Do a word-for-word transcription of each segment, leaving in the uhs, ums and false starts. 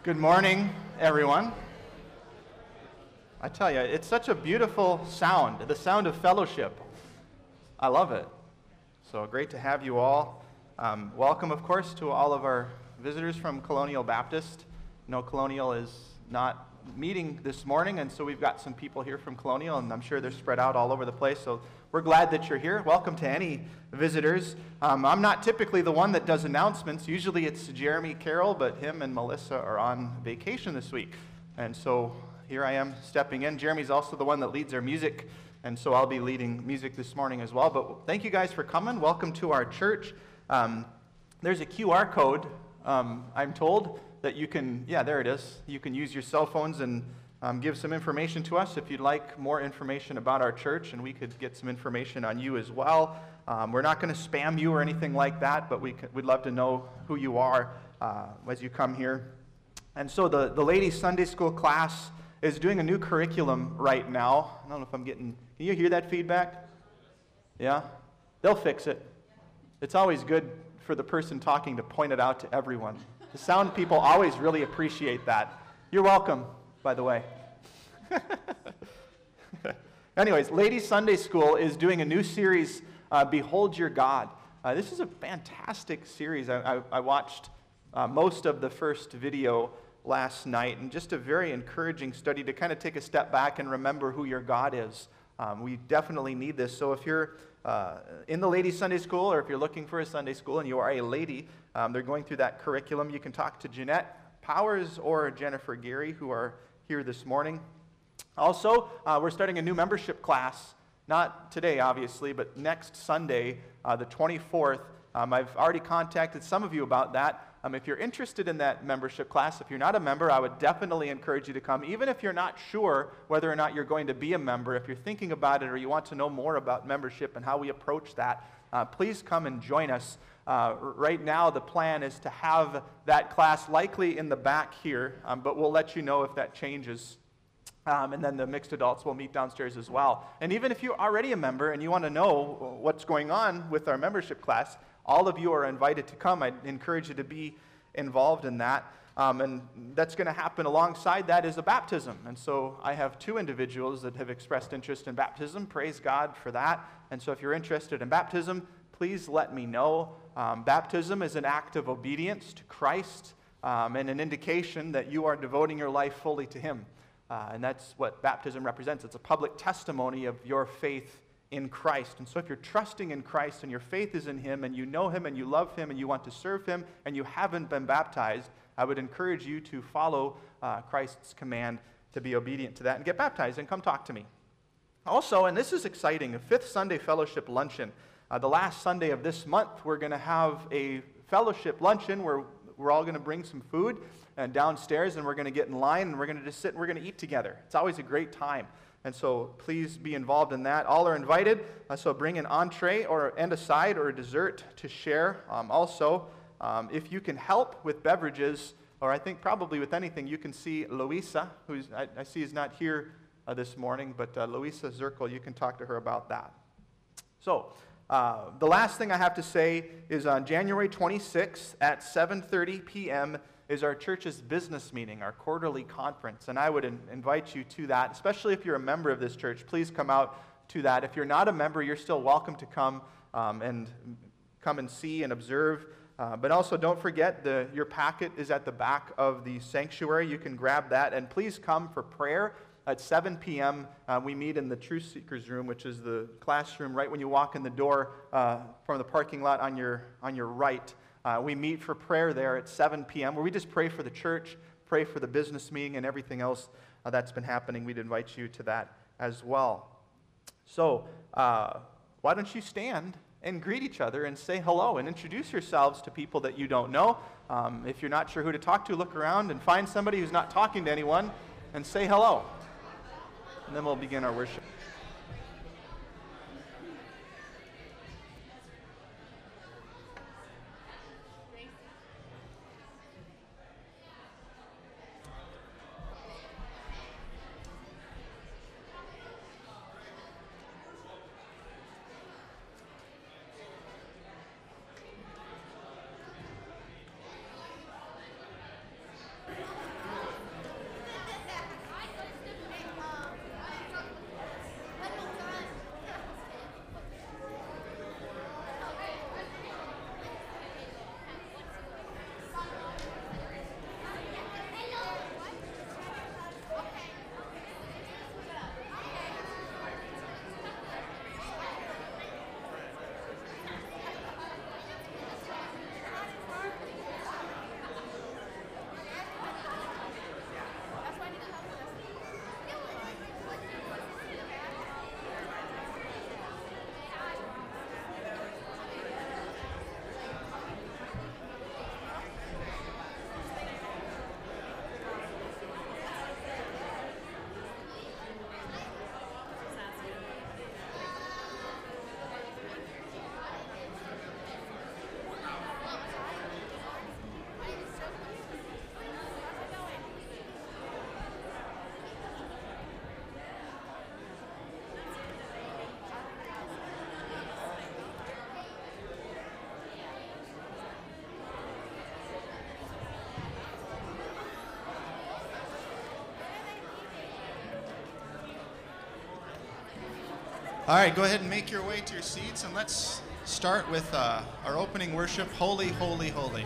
Good morning, everyone. I tell you, it's such a beautiful sound, the sound of fellowship. I love it. So great to have you all. Um, welcome, of course, to all of our visitors from Colonial Baptist. No, Colonial is not meeting this morning, and so we've got some people here from Colonial, and I'm sure they're spread out all over the place, so we're glad that you're here. Welcome to any visitors. Um, I'm not typically the one that does announcements. Usually it's Jeremy Carroll, but him and Melissa are on vacation this week, and so here I am stepping in. Jeremy's also the one that leads our music, and so I'll be leading music this morning as well. But thank you guys for coming. Welcome to our church. Um, there's a Q R code, um, I'm told, that you can, yeah, there it is. You can use your cell phones and um, give some information to us if you'd like more information about our church, and we could get some information on you as well. Um, we're not going to spam you or anything like that, but we could, we'd love to know who you are uh, as you come here. And so the, the ladies' Sunday school class is doing a new curriculum right now. I don't know if I'm getting, can you hear that feedback? Yeah? They'll fix it. It's always good for the person talking to point it out to everyone. The sound people always really appreciate that. You're welcome, by the way. Anyways, Ladies Sunday School is doing a new series, uh, Behold Your God. Uh, this is a fantastic series. I, I, I watched uh, most of the first video last night, and just a very encouraging study to kind of take a step back and remember who your God is. Um, we definitely need this. So if you're uh, in the Ladies Sunday School, or if you're looking for a Sunday school and you are a lady, um, they're going through that curriculum. You can talk to Jeanette Powers or Jennifer Gary, who are here this morning. Also, uh, we're starting a new membership class, not today, obviously, but next Sunday, uh, the twenty-fourth. Um, I've already contacted some of you about that. Um, if you're interested in that membership class, if you're not a member, I would definitely encourage you to come. Even if you're not sure whether or not you're going to be a member, if you're thinking about it or you want to know more about membership and how we approach that, uh, please come and join us. Uh, right now, the plan is to have that class likely in the back here, um, but we'll let you know if that changes. Um, and then the mixed adults will meet downstairs as well. And even if you're already a member and you want to know what's going on with our membership class, all of you are invited to come. I encourage you to be involved in that. Um, and that's going to happen alongside that is a baptism. And so I have two individuals that have expressed interest in baptism. Praise God for that. And so if you're interested in baptism, please let me know. Um, baptism is an act of obedience to Christ um, and an indication that you are devoting your life fully to Him. Uh, and that's what baptism represents. It's a public testimony of your faith in Christ. And so if you're trusting in Christ and your faith is in Him and you know Him and you love Him and you want to serve Him and you haven't been baptized, I would encourage you to follow uh, Christ's command to be obedient to that and get baptized and come talk to me. Also, and this is exciting, a Fifth Sunday Fellowship Luncheon. Uh, the last Sunday of this month, we're going to have a fellowship luncheon where we're all going to bring some food and downstairs, and we're going to get in line, and we're going to just sit and we're going to eat together. It's always a great time. And so please be involved in that. All are invited, uh, so bring an entree or and a side or a dessert to share. Um, also, um, if you can help with beverages, or I think probably with anything, you can see Louisa, who I, I see is not here uh, this morning, but uh, Louisa Zirkel, you can talk to her about that. So, Uh, the last thing I have to say is on January twenty-sixth at seven thirty p.m. is our church's business meeting, our quarterly conference, and I would in- invite you to that, especially if you're a member of this church. Please come out to that. If you're not a member, you're still welcome to come um, and come and see and observe. Uh, but also don't forget, the, your packet is at the back of the sanctuary. You can grab that, and please come for prayer. At seven p.m., uh, we meet in the Truth Seekers room, which is the classroom right when you walk in the door uh, from the parking lot on your on your right. Uh, we meet for prayer there at seven p.m., where we just pray for the church, pray for the business meeting, and everything else uh, that's been happening. We'd invite you to that as well. So uh, why don't you stand and greet each other and say hello and introduce yourselves to people that you don't know. Um, if you're not sure who to talk to, look around and find somebody who's not talking to anyone and say hello. And then we'll begin our worship. All right, go ahead and make your way to your seats, and let's start with uh, our opening worship, Holy, Holy, Holy.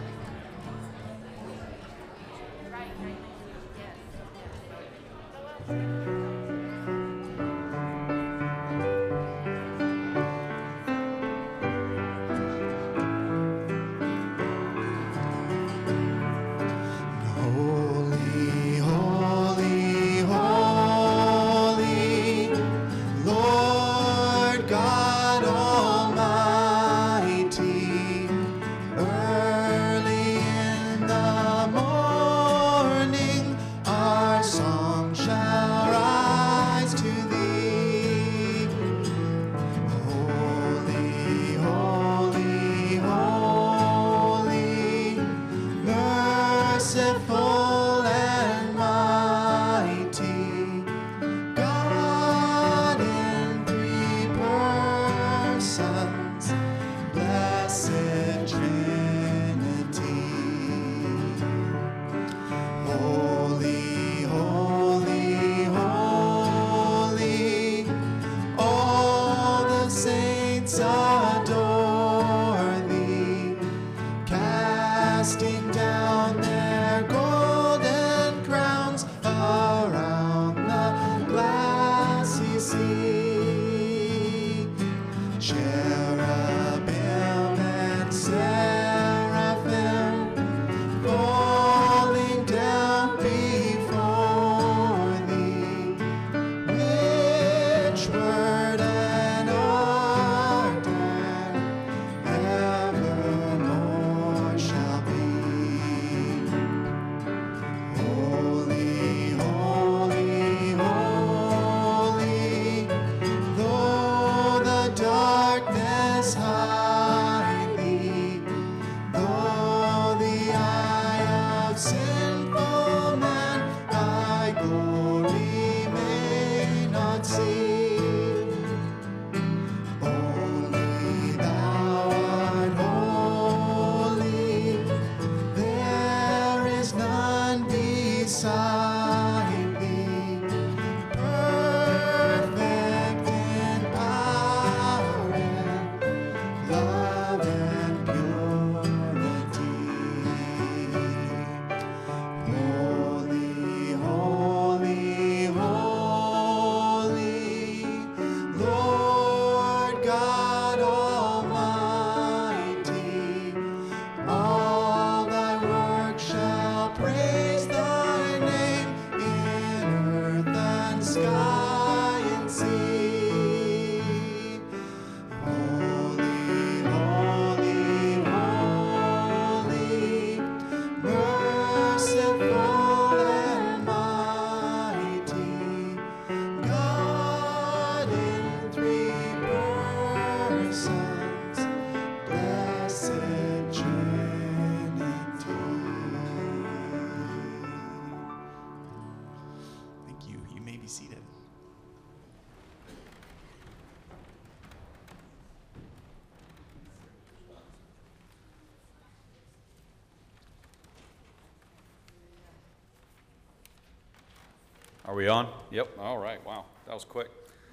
Are we on? Yep. All right. Wow. That was quick.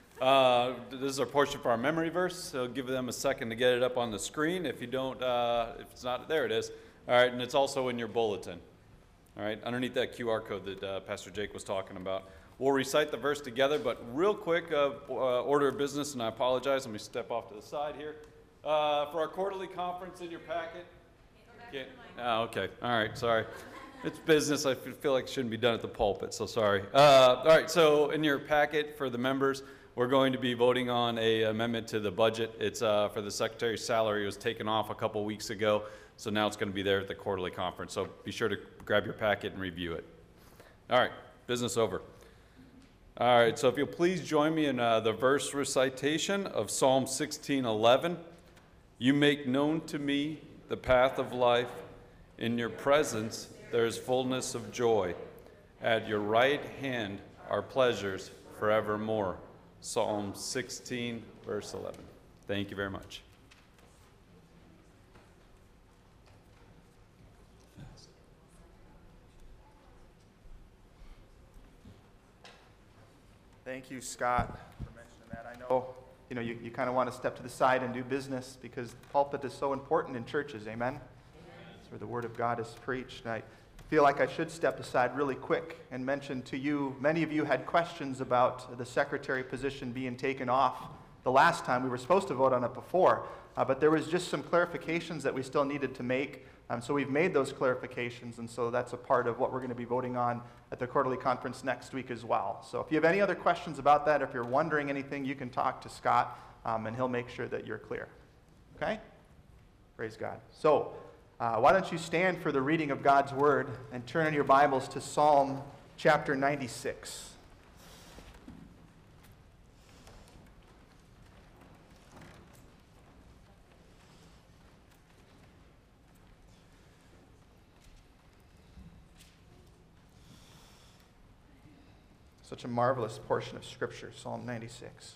Uh, this is our portion for our memory verse. So give them a second to get it up on the screen. If you don't, uh, if it's not, there it is. All right. And it's also in your bulletin. All right. Underneath that Q R code that uh, Pastor Jake was talking about. We'll recite the verse together, but real quick, uh, uh, order of business, and I apologize. Let me step off to the side here. Uh, for our quarterly conference in your packet. Can't, oh, okay. All right. Sorry. It's business. I feel like it shouldn't be done at the pulpit, so sorry. Uh, all right, so in your packet for the members, we're going to be voting on a amendment to the budget. It's uh, for the secretary's salary. It was taken off a couple weeks ago, so now it's going to be there at the quarterly conference. So be sure to grab your packet and review it. All right, business over. All right, so if you'll please join me in uh, the verse recitation of Psalm sixteen eleven. You make known to me the path of life. In your presence there is fullness of joy. At your right hand are pleasures forevermore. Psalm sixteen, verse eleven. Thank you very much. Thank you, Scott, for mentioning that. I know you know, you, you kind of want to step to the side and do business because the pulpit is so important in churches, amen? It's where the Word of God is preached. And I feel like I should step aside really quick and mention to you, many of you had questions about the secretary position being taken off the last time. We were supposed to vote on it before, uh, but there was just some clarifications that we still needed to make. Um, so we've made those clarifications, and so that's a part of what we're going to be voting on at the quarterly conference next week as well. So if you have any other questions about that, if you're wondering anything, you can talk to Scott, um, and he'll make sure that you're clear. Okay? Praise God. So uh, why don't you stand for the reading of God's Word and turn in your Bibles to Psalm chapter ninety-six. Such a marvelous portion of Scripture, Psalm ninety-six.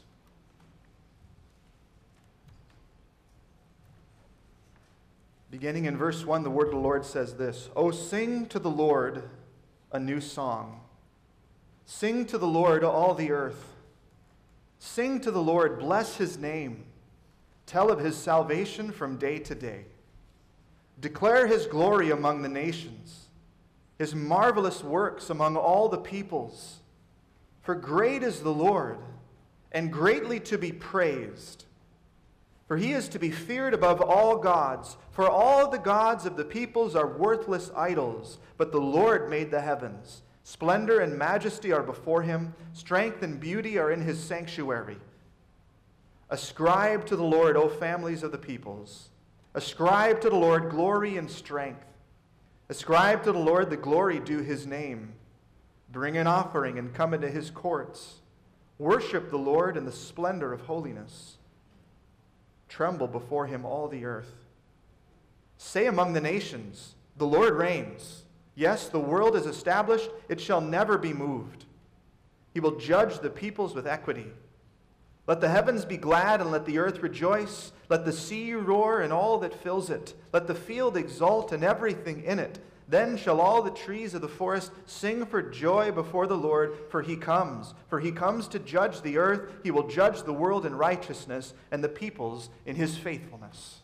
Beginning in verse one, the word of the Lord says this, "O sing to the Lord a new song. Sing to the Lord, all the earth. Sing to the Lord, bless his name. Tell of his salvation from day to day. Declare his glory among the nations, his marvelous works among all the peoples. For great is the Lord, and greatly to be praised. For he is to be feared above all gods. For all the gods of the peoples are worthless idols, but the Lord made the heavens. Splendor and majesty are before him. Strength and beauty are in his sanctuary. Ascribe to the Lord, O families of the peoples. Ascribe to the Lord glory and strength. Ascribe to the Lord the glory due his name. Bring an offering and come into his courts. Worship the Lord in the splendor of holiness. Tremble before him, all the earth. Say among the nations, the Lord reigns. Yes, the world is established. It shall never be moved. He will judge the peoples with equity. Let the heavens be glad and let the earth rejoice. Let the sea roar and all that fills it. Let the field exult and everything in it. Then shall all the trees of the forest sing for joy before the Lord, for he comes. For he comes to judge the earth. He will judge the world in righteousness and the peoples in his faithfulness.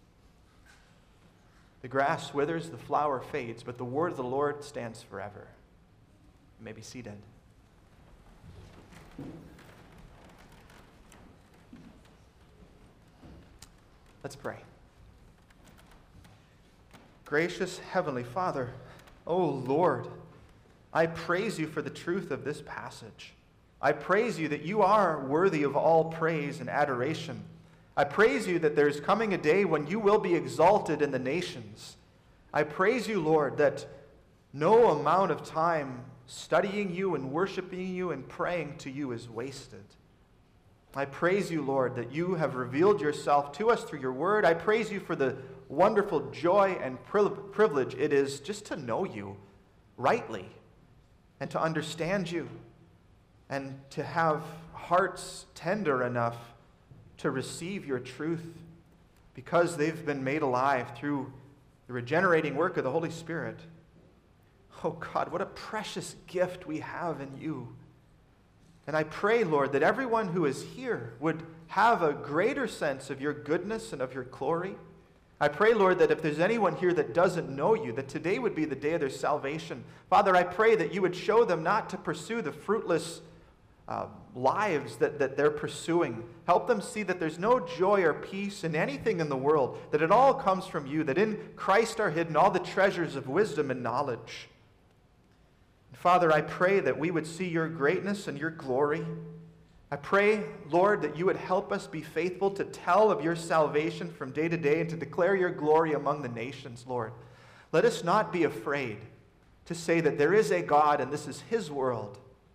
The grass withers, the flower fades, but the word of the Lord stands forever." You may be seated. Let's pray. Gracious Heavenly Father, O Lord, I praise you for the truth of this passage. I praise you that you are worthy of all praise and adoration. I praise you that there's coming a day when you will be exalted in the nations. I praise you, Lord, that no amount of time studying you and worshiping you and praying to you is wasted. I praise you, Lord, that you have revealed yourself to us through your word. I praise you for the wonderful joy and privilege it is just to know you rightly and to understand you and to have hearts tender enough to receive your truth because they've been made alive through the regenerating work of the Holy Spirit. Oh God, what a precious gift we have in you. And I pray, Lord, that everyone who is here would have a greater sense of your goodness and of your glory. I pray, Lord, that if there's anyone here that doesn't know you, that today would be the day of their salvation. Father, I pray that you would show them not to pursue the fruitless uh, lives that, that they're pursuing. Help them see that there's no joy or peace in anything in the world, that it all comes from you, that in Christ are hidden all the treasures of wisdom and knowledge. Father, I pray that we would see your greatness and your glory. I pray, Lord, that you would help us be faithful to tell of your salvation from day to day and to declare your glory among the nations, Lord. Let us not be afraid to say that there is a God and this is his world.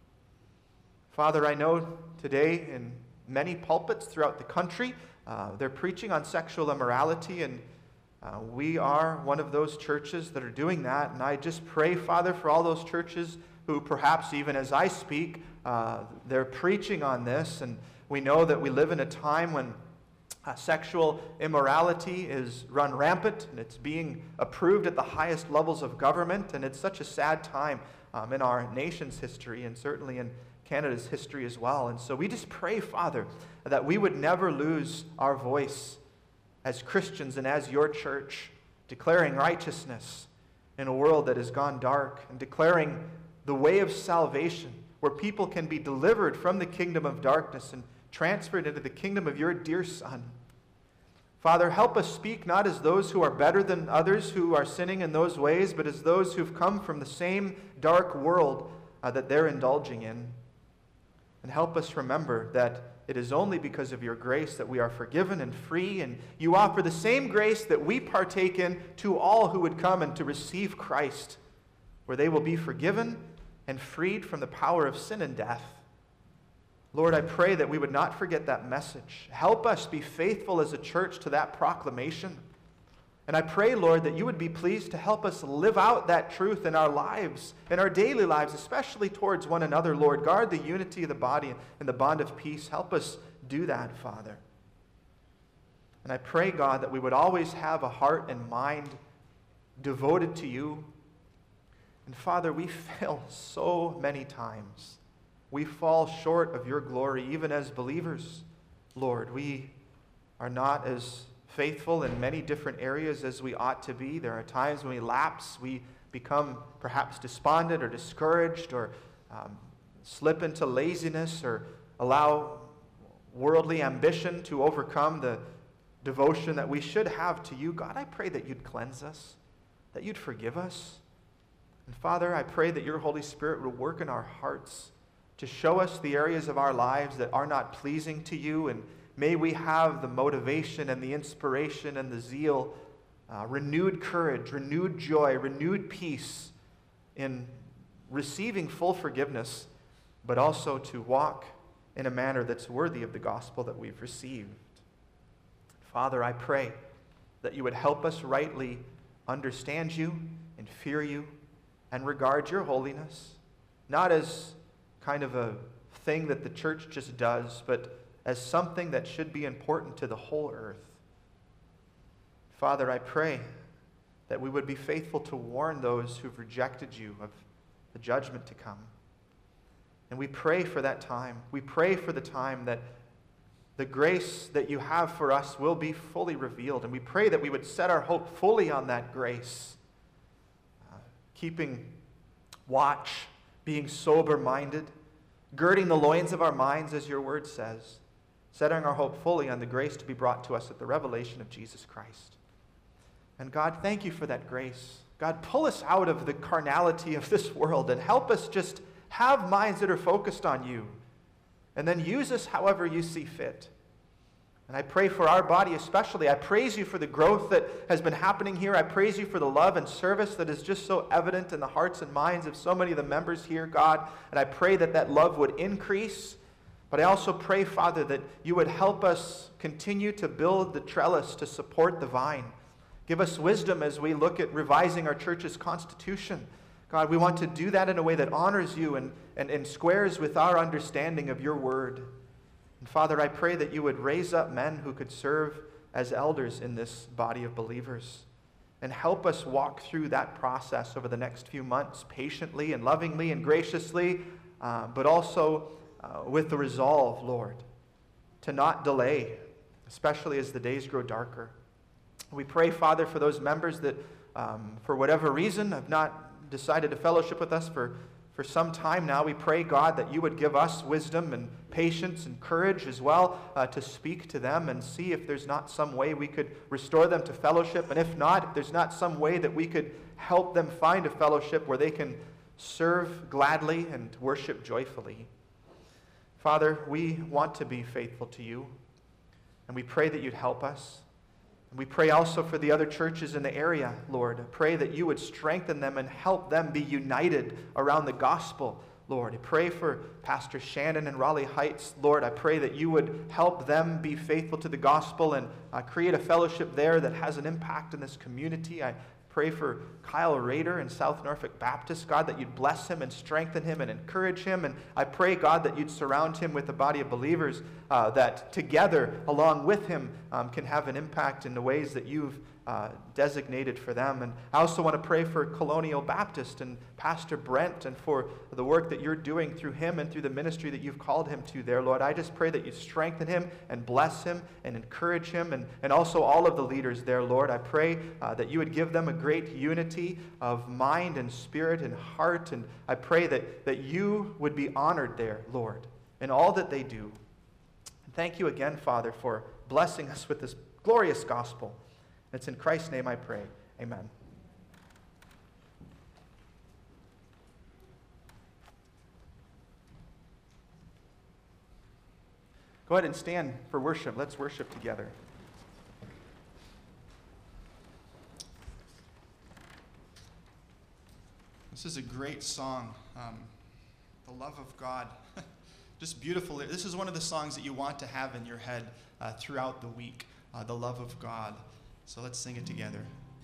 Father, I know today in many pulpits throughout the country, uh, they're preaching on sexual immorality, and uh, we are one of those churches that are doing that. And I just pray, Father, for all those churches who perhaps even as I speak, uh, they're preaching on this. And we know that we live in a time when uh, sexual immorality is run rampant and it's being approved at the highest levels of government. And it's such a sad time um, in our nation's history and certainly in Canada's history as well. And so we just pray, Father, that we would never lose our voice as Christians and as your church, declaring righteousness in a world that has gone dark, and declaring the way of salvation where people can be delivered from the kingdom of darkness and transferred into the kingdom of your dear Son. Father, help us speak not as those who are better than others who are sinning in those ways, but as those who've come from the same dark world uh, that they're indulging in. And help us remember that it is only because of your grace that we are forgiven and free, and you offer the same grace that we partake in to all who would come and to receive Christ, where they will be forgiven and freed from the power of sin and death. Lord, I pray that we would not forget that message. Help us be faithful as a church to that proclamation. And I pray, Lord, that you would be pleased to help us live out that truth in our lives, in our daily lives, especially towards one another, Lord. Guard the unity of the body and the bond of peace. Help us do that, Father. And I pray, God, that we would always have a heart and mind devoted to you. And Father, we fail so many times. We fall short of your glory, even as believers. Lord, we are not as faithful in many different areas as we ought to be. There are times when we lapse, we become perhaps despondent or discouraged, or um, slip into laziness, or allow worldly ambition to overcome the devotion that we should have to you. God, I pray that you'd cleanse us, that you'd forgive us. And Father, I pray that your Holy Spirit would work in our hearts to show us the areas of our lives that are not pleasing to you, and may we have the motivation and the inspiration and the zeal, uh, renewed courage, renewed joy, renewed peace in receiving full forgiveness, but also to walk in a manner that's worthy of the gospel that we've received. Father, I pray that you would help us rightly understand you and fear you and regard your holiness, not as kind of a thing that the church just does, but as something that should be important to the whole earth. Father, I pray that we would be faithful to warn those who've rejected you of the judgment to come. And we pray for that time. We pray for the time that the grace that you have for us will be fully revealed. And we pray that we would set our hope fully on that grace, uh, keeping watch, being sober-minded, girding the loins of our minds, as your word says, setting our hope fully on the grace to be brought to us at the revelation of Jesus Christ. And God, thank you for that grace. God, pull us out of the carnality of this world and help us just have minds that are focused on you. And then use us however you see fit. And I pray for our body especially. I praise you for the growth that has been happening here. I praise you for the love and service that is just so evident in the hearts and minds of so many of the members here, God. And I pray that that love would increase. But I also pray, Father, that you would help us continue to build the trellis to support the vine. Give us wisdom as we look at revising our church's constitution. God, we want to do that in a way that honors you and, and, and squares with our understanding of your word. And Father, I pray that you would raise up men who could serve as elders in this body of believers and help us walk through that process over the next few months patiently and lovingly and graciously, uh, but also uh, with the resolve, Lord, to not delay, especially as the days grow darker. We pray, Father, for those members that, um, for whatever reason, have not decided to fellowship with us for, for some time now. We pray, God, that you would give us wisdom and patience and courage as well uh, to speak to them and see if there's not some way we could restore them to fellowship. And if not, if there's not some way that we could help them find a fellowship where they can serve gladly and worship joyfully. Father, we want to be faithful to you, and we pray that you'd help us. We pray also for the other churches in the area, Lord. I pray that you would strengthen them and help them be united around the gospel, Lord. I pray for Pastor Shannon in Raleigh Heights, Lord. I pray that you would help them be faithful to the gospel and uh, create a fellowship there that has an impact in this community. I pray for Kyle Rader in South Norfolk Baptist, God, that you'd bless him and strengthen him and encourage him. And I pray, God, that you'd surround him with a body of believers uh, that together, along with him, um, can have an impact in the ways that you've uh, designated for them. And I also want to pray for Colonial Baptist and Pastor Brent and for the work that you're doing through him and through the ministry that you've called him to there, Lord. I just pray that you strengthen him and bless him and encourage him, and, and also all of the leaders there, Lord. I pray uh, that you would give them a great unity of mind and spirit and heart, and I pray that, that you would be honored there, Lord, in all that they do. And thank you again, Father, for blessing us with this glorious gospel. It's in Christ's name I pray. Amen. Go ahead and stand for worship. Let's worship together. This is a great song, um, The Love of God. Just beautiful. This is one of the songs that you want to have in your head uh, throughout the week, uh, The Love of God. So let's sing it together.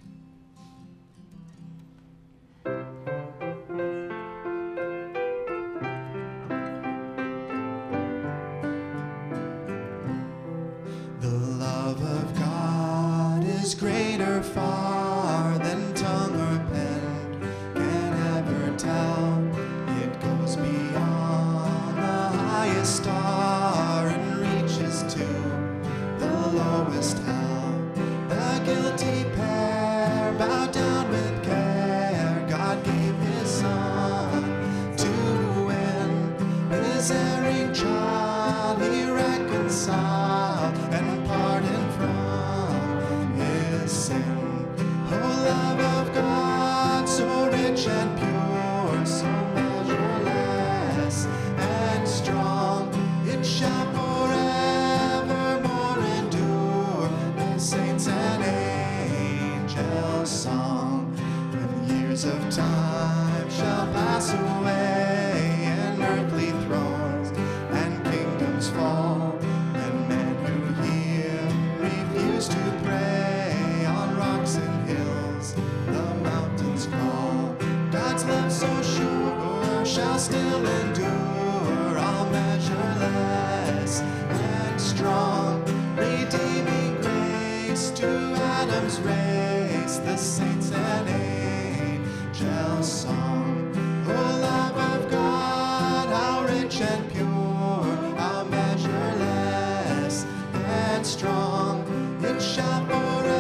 Greater far than tongue or pen can ever tell. It goes beyond the highest star and reaches to the lowest hell. The guilty pair bow down with care. God gave his son to win his erring child. He reconciled and pardoned from sin. Oh, love of God, so rich and pure, so measureless and strong, it shall forevermore endure. The saints and angels' song, when years of time shall pass away, and earthly thrones and kingdoms fall, and men who hear refuse to pray. And hills, the mountains fall. God's love so sure shall still endure, all measureless and strong, redeeming grace to Adam's race, the saints and angels' song. Oh, love of God, how rich and pure, how measureless and strong, it shall forever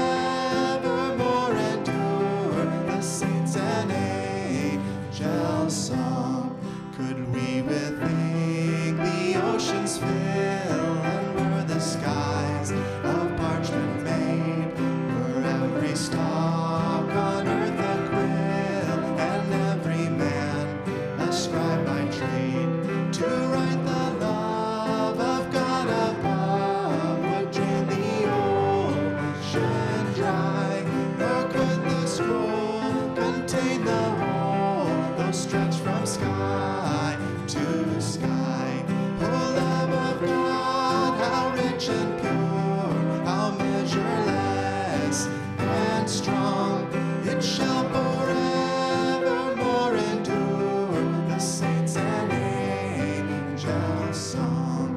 song. Could we with ink the oceans fill, and were the skies of parchment made, were every stalk on earth a quill, and every man a scribe by trade, to write the love of God above, would drain the ocean dry, nor could the scroll contain the whole, stretch from sky to sky. Oh, love of God, how rich and pure, how measureless and strong, it shall forevermore endure, the saints and angels' song.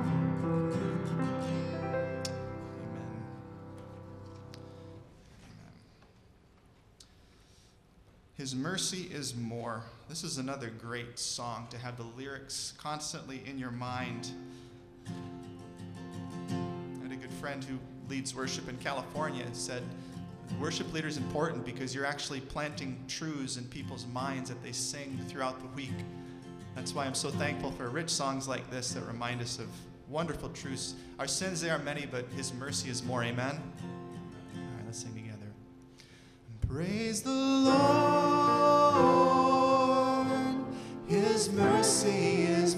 Amen. His mercy is more. This is another great song to have the lyrics constantly in your mind. I had a good friend who leads worship in California and said, worship leader is important because you're actually planting truths in people's minds that they sing throughout the week. That's why I'm so thankful for rich songs like this that remind us of wonderful truths. Our sins, they are many, but his mercy is more. Amen? All right, let's sing together. Praise the Lord, his mercy is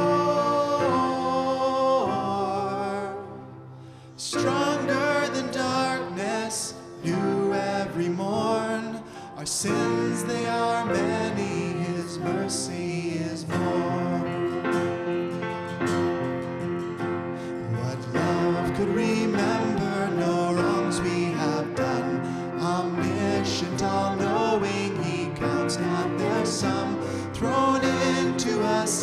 more, stronger than darkness, new every morn. Our sins, they are many, his mercy is more. What love could remember, no wrongs we have done, omniscient, all knowing.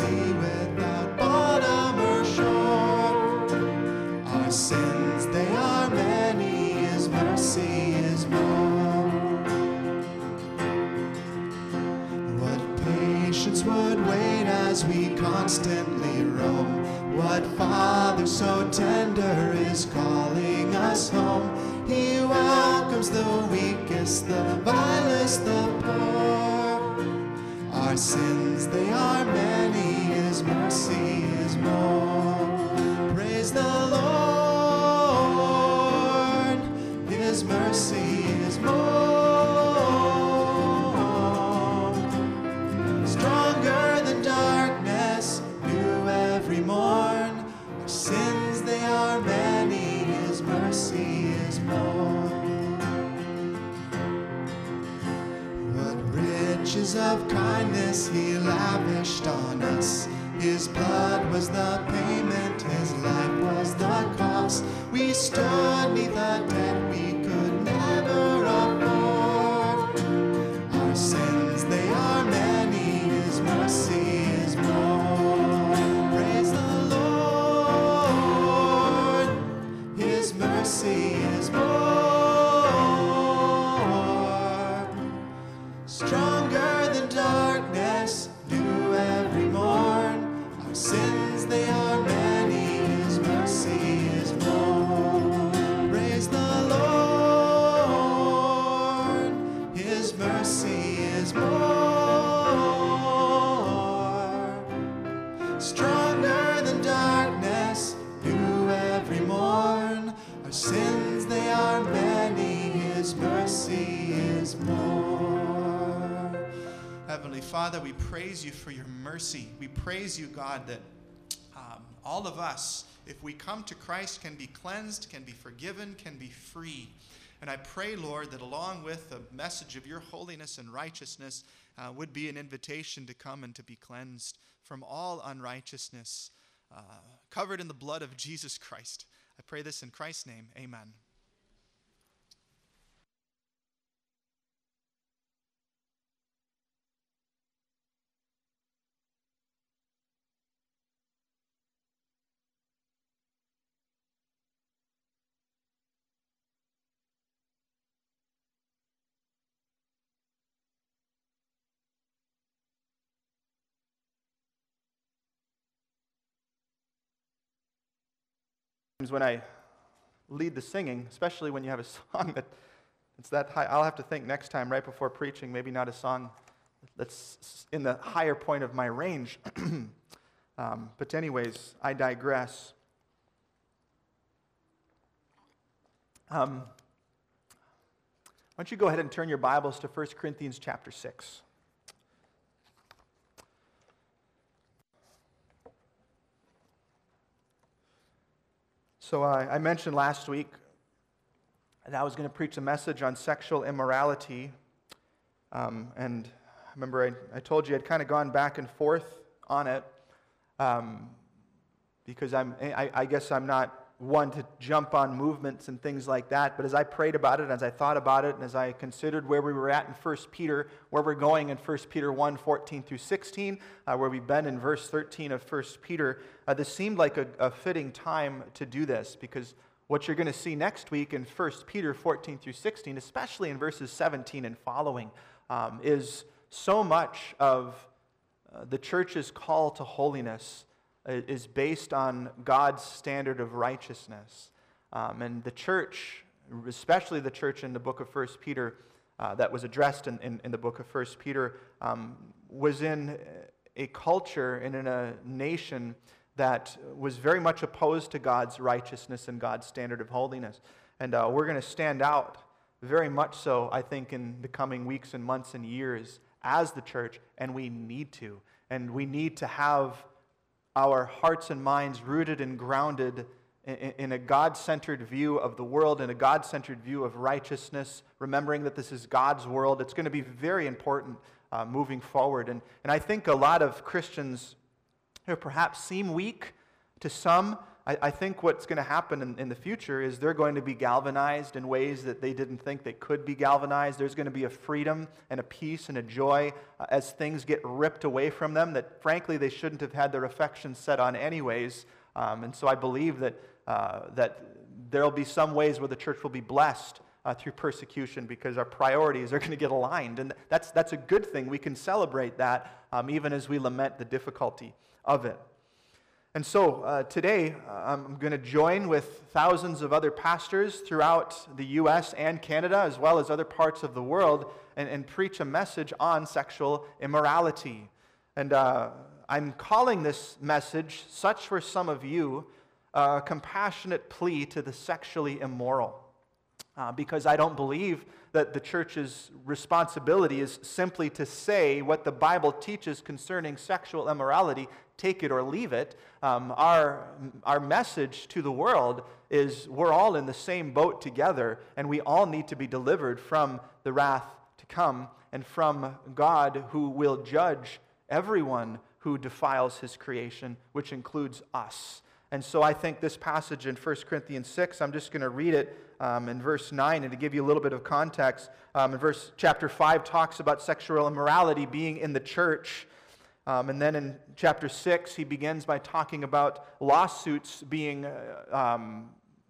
sea without bottom or shore. Our sins, they are many, His mercy is more. What patience would wait as we constantly roam? What Father so tender is calling us home? He welcomes the weakest, the vilest, the poor. Our sins, they are many, His mercy is more. Praise the Lord, His mercy is more. Stronger than darkness, new every morn. Our sins, they are many, His mercy is more. What riches of kindness He lavished on us. His blood was the payment, His life was the cost. We stood neath a debt we could never afford. Our sins, they are many, His mercy is more. Praise the Lord, His mercy is more. Stronger than darkness, new every morn. Our sins, they are many, His mercy is more. Praise the Lord, His mercy is more. Stronger than darkness, new every morn. Our sins, they are many, His mercy is more. Heavenly Father, we praise You for Your mercy. We praise You, God, that um, all of us, if we come to Christ, can be cleansed, can be forgiven, can be free. And I pray, Lord, that along with the message of Your holiness and righteousness uh, would be an invitation to come and to be cleansed from all unrighteousness, uh, covered in the blood of Jesus Christ. I pray this in Christ's name. Amen. When I lead the singing, especially when you have a song that it's that high, I'll have to think next time right before preaching, maybe not a song that's in the higher point of my range. um, but anyways, I digress. Um, why don't you go ahead and turn your Bibles to First Corinthians chapter six. So uh, I mentioned last week that I was going to preach a message on sexual immorality. Um, and remember, I, I told you I'd kind of gone back and forth on it um, because I'm, I, I guess I'm not one to jump on movements and things like that. But as I prayed about it, as I thought about it, and as I considered where we were at in First Peter, where we're going in First Peter one, fourteen through sixteen, uh, where we've been in verse thirteen of First Peter, uh, this seemed like a, a fitting time to do this, because what you're going to see next week in First Peter fourteen through sixteen, especially in verses seventeen and following, um, is so much of uh, the church's call to holiness is based on God's standard of righteousness. Um, and the church, especially the church in the book of First Peter, uh, that was addressed in, in, in the book of First Peter, um, was in a culture and in a nation that was very much opposed to God's righteousness and God's standard of holiness. And uh, we're going to stand out very much so, I think, in the coming weeks and months and years as the church, and we need to. And we need to have our hearts and minds rooted and grounded in, in a God-centered view of the world, in a God-centered view of righteousness, remembering that this is God's world. It's going to be very important uh, moving forward. And, and I think a lot of Christians who perhaps seem weak to some I, I think what's going to happen in, in the future is they're going to be galvanized in ways that they didn't think they could be galvanized. There's going to be a freedom and a peace and a joy uh, as things get ripped away from them that, frankly, they shouldn't have had their affections set on anyways. Um, and so I believe that uh, that there will be some ways where the church will be blessed uh, through persecution because our priorities are going to get aligned. And that's, that's a good thing. We can celebrate that um, even as we lament the difficulty of it. And so uh, today, uh, I'm going to join with thousands of other pastors throughout the U S and Canada, as well as other parts of the world, and, and preach a message on sexual immorality. And uh, I'm calling this message, Such Were Some of You, a compassionate plea to the sexually immoral. Uh, because I don't believe that the church's responsibility is simply to say what the Bible teaches concerning sexual immorality, take it or leave it. Um, our, our message to the world is we're all in the same boat together, and we all need to be delivered from the wrath to come and from God who will judge everyone who defiles his creation, which includes us. And so I think this passage in First Corinthians six, I'm just going to read it um, in verse nine, and to give you a little bit of context, um, in verse chapter five talks about sexual immorality being in the church. Um, and then in chapter six, he begins by talking about lawsuits being uh, um,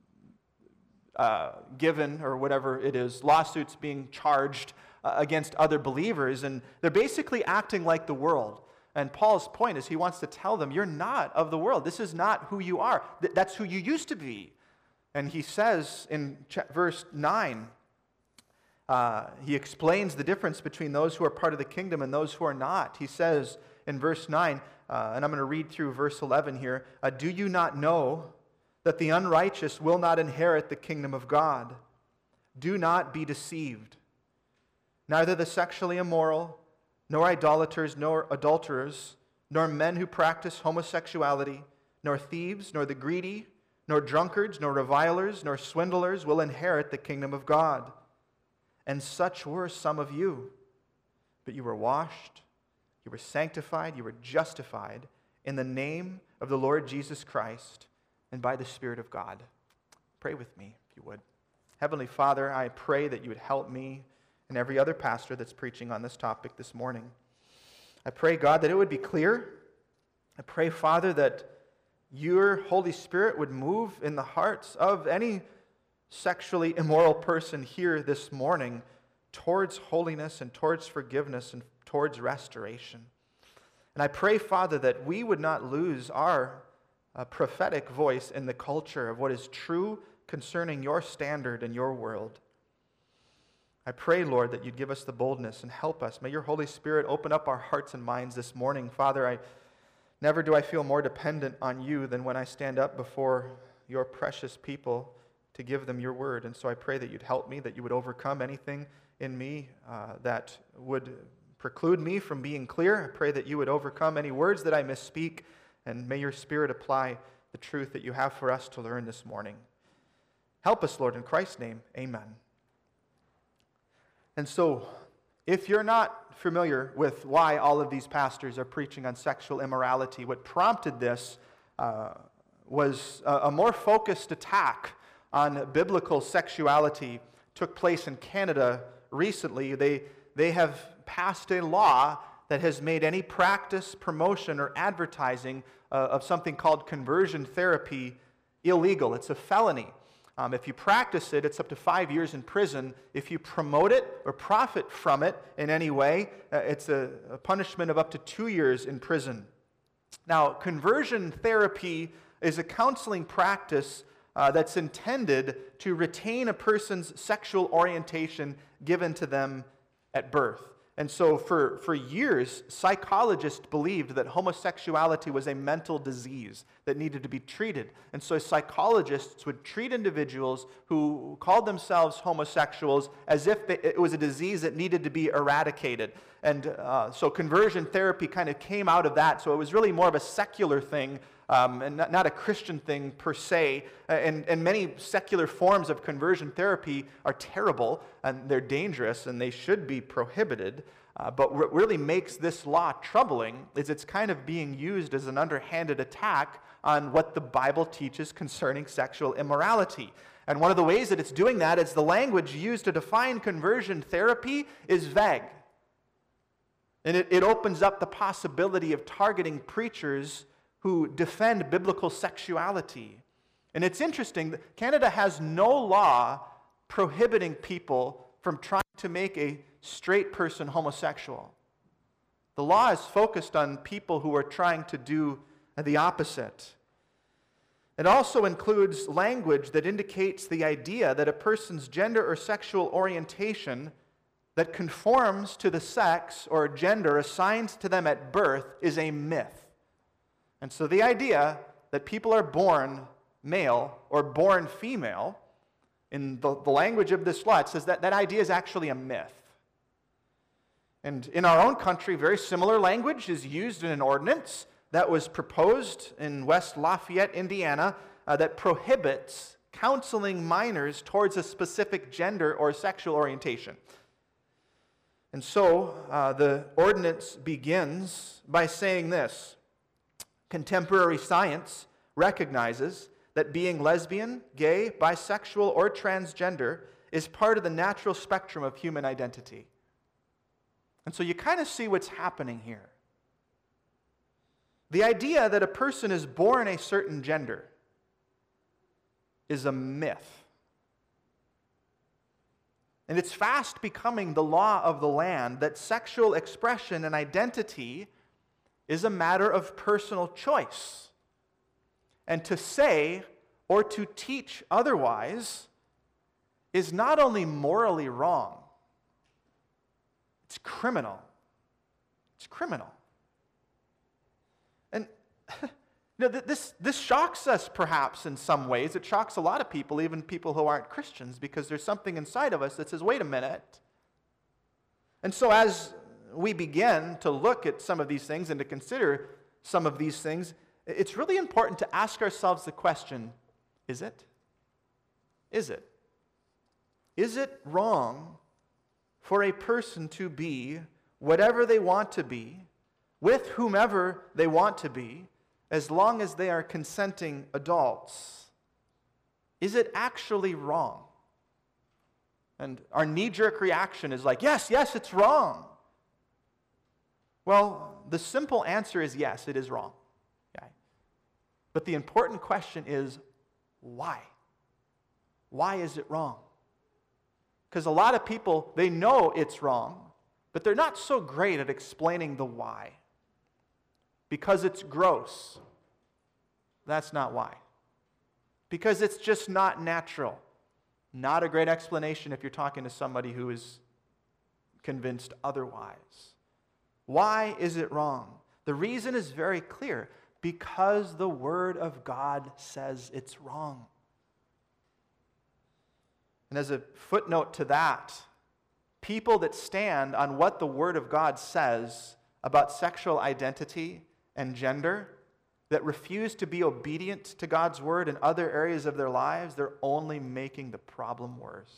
uh, given, or whatever it is, lawsuits being charged uh, against other believers. And they're basically acting like the world. And Paul's point is he wants to tell them, you're not of the world. This is not who you are. Th- that's who you used to be. And he says in ch- verse nine, uh, he explains the difference between those who are part of the kingdom and those who are not. He says in verse nine, uh, and I'm going to read through verse eleven here, uh, do you not know that the unrighteous will not inherit the kingdom of God? Do not be deceived. Neither the sexually immoral, nor idolaters, nor adulterers, nor men who practice homosexuality, nor thieves, nor the greedy, nor drunkards, nor revilers, nor swindlers will inherit the kingdom of God. And such were some of you. But you were washed, you were sanctified, you were justified in the name of the Lord Jesus Christ and by the Spirit of God. Pray with me, if you would. Heavenly Father, I pray that you would help me and every other pastor that's preaching on this topic this morning. I pray, God, that it would be clear. I pray, Father, that your Holy Spirit would move in the hearts of any sexually immoral person here this morning towards holiness and towards forgiveness and towards restoration. And I pray, Father, that we would not lose our uh, prophetic voice in the culture of what is true concerning your standard and your world. I pray, Lord, that you'd give us the boldness and help us. May your Holy Spirit open up our hearts and minds this morning. Father, I never do I feel more dependent on you than when I stand up before your precious people to give them your word. And so I pray that you'd help me, that you would overcome anything in me uh, that would preclude me from being clear. I pray that you would overcome any words that I misspeak, and may your Spirit apply the truth that you have for us to learn this morning. Help us, Lord, in Christ's name. Amen. And so, if you're not familiar with why all of these pastors are preaching on sexual immorality, what prompted this uh, was a, a more focused attack on biblical sexuality took place in Canada recently. They, they have passed a law that has made any practice, promotion, or advertising uh, of something called conversion therapy illegal. It's a felony. Um, if you practice it, it's up to five years in prison. If you promote it or profit from it in any way, uh, it's a, a punishment of up to two years in prison. Now, conversion therapy is a counseling practice uh, that's intended to retain a person's sexual orientation given to them at birth. And so for, for years, psychologists believed that homosexuality was a mental disease that needed to be treated. And so psychologists would treat individuals who called themselves homosexuals as if they, it was a disease that needed to be eradicated. And uh, so conversion therapy kind of came out of that. So it was really more of a secular thing um, and not, not a Christian thing per se. And, and many secular forms of conversion therapy are terrible, and they're dangerous, and they should be prohibited. Uh, but what really makes this law troubling is it's kind of being used as an underhanded attack on what the Bible teaches concerning sexual immorality. And one of the ways that it's doing that is the language used to define conversion therapy is vague. And it, it opens up the possibility of targeting preachers who defend biblical sexuality. And it's interesting that Canada has no law prohibiting people from trying to make a straight person homosexual. The law is focused on people who are trying to do the opposite. It also includes language that indicates the idea that a person's gender or sexual orientation that conforms to the sex or gender assigned to them at birth is a myth. And so the idea that people are born male or born female, in the, the language of this law, it says that that idea is actually a myth. And in our own country, very similar language is used in an ordinance that was proposed in West Lafayette, Indiana, uh, that prohibits counseling minors towards a specific gender or sexual orientation. And so uh, the ordinance begins by saying this: contemporary science recognizes that being lesbian, gay, bisexual, or transgender is part of the natural spectrum of human identity. And so you kind of see what's happening here. The idea that a person is born a certain gender is a myth. And it's fast becoming the law of the land that sexual expression and identity is a matter of personal choice. And to say or to teach otherwise is not only morally wrong, it's criminal. It's criminal. And you know, this, this shocks us perhaps in some ways. It shocks a lot of people, even people who aren't Christians, because there's something inside of us that says, wait a minute. And so as we begin to look at some of these things and to consider some of these things, it's really important to ask ourselves the question, is it? Is it? Is it wrong for a person to be whatever they want to be, with whomever they want to be, as long as they are consenting adults? Is it actually wrong? And our knee-jerk reaction is like, yes, yes, it's wrong. Well, the simple answer is yes, it is wrong. Okay? But the important question is, why? Why is it wrong? Because a lot of people, they know it's wrong, but they're not so great at explaining the why. Because it's gross. That's not why. Because it's just not natural. Not a great explanation if you're talking to somebody who is convinced otherwise. Why is it wrong? The reason is very clear. Because the Word of God says it's wrong. And as a footnote to that, people that stand on what the Word of God says about sexual identity and gender, that refuse to be obedient to God's Word in other areas of their lives, they're only making the problem worse.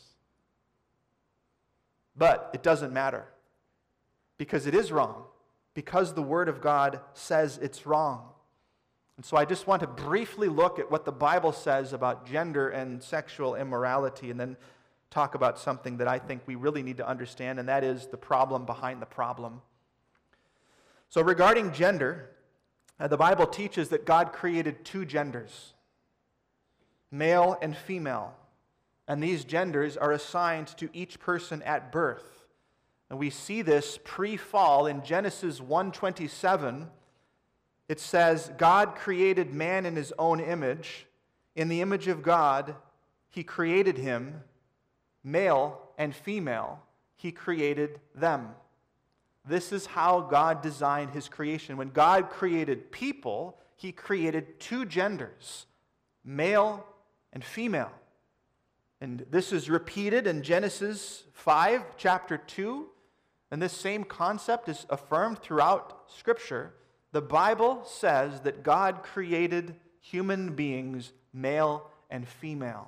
But it doesn't matter, because it is wrong, because the Word of God says it's wrong. And so I just want to briefly look at what the Bible says about gender and sexual immorality, and then talk about something that I think we really need to understand, and that is the problem behind the problem. So regarding gender, uh, the Bible teaches that God created two genders, male and female, and these genders are assigned to each person at birth. And we see this pre-fall in Genesis one twenty-seven. It says, God created man in his own image. In the image of God, he created him. Male and female, he created them. This is how God designed his creation. When God created people, he created two genders, male and female. And this is repeated in Genesis five, chapter two. And this same concept is affirmed throughout Scripture. the Bible says that God created human beings, male and female.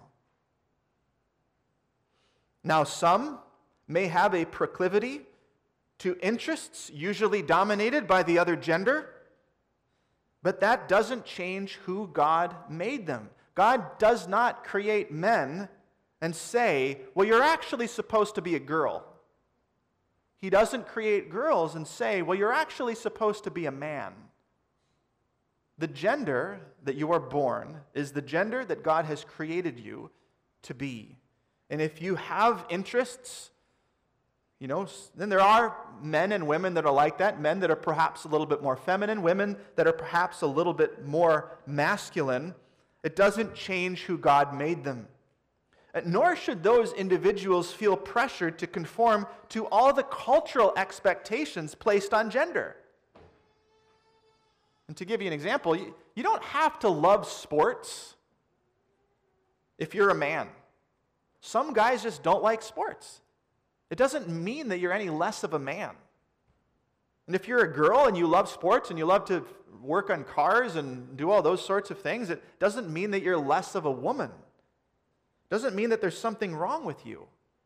Now, some may have a proclivity to interests usually dominated by the other gender, but that doesn't change who God made them. God does not create men and say, well, you're actually supposed to be a girl. He doesn't create girls and say, well, you're actually supposed to be a man. The gender that you are born is the gender that God has created you to be. And if you have interests, you know, then there are men and women that are like that, men that are perhaps a little bit more feminine, women that are perhaps a little bit more masculine. It doesn't change who God made them. Nor should those individuals feel pressured to conform to all the cultural expectations placed on gender. And to give you an example, you, you don't have to love sports if you're a man. Some guys just don't like sports. It doesn't mean that you're any less of a man. And if you're a girl and you love sports and you love to work on cars and do all those sorts of things, it doesn't mean that you're less of a woman. Doesn't mean that there's something wrong with you.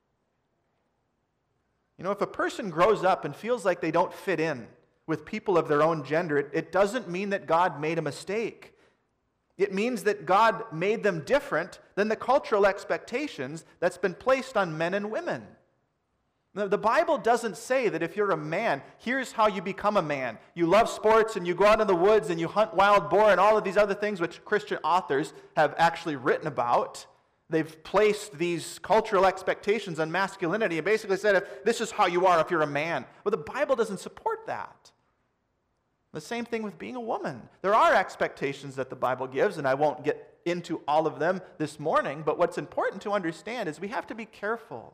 You know, if a person grows up and feels like they don't fit in with people of their own gender, it, it doesn't mean that God made a mistake. It means that God made them different than the cultural expectations that's been placed on men and women. Now, the Bible doesn't say that if you're a man, here's how you become a man. You love sports and you go out in the woods and you hunt wild boar and all of these other things which Christian authors have actually written about. They've placed these cultural expectations on masculinity and basically said, if this is how you are if you're a man. Well, the Bible doesn't support that. The same thing with being a woman. There are expectations that the Bible gives, and I won't get into all of them this morning, but what's important to understand is we have to be careful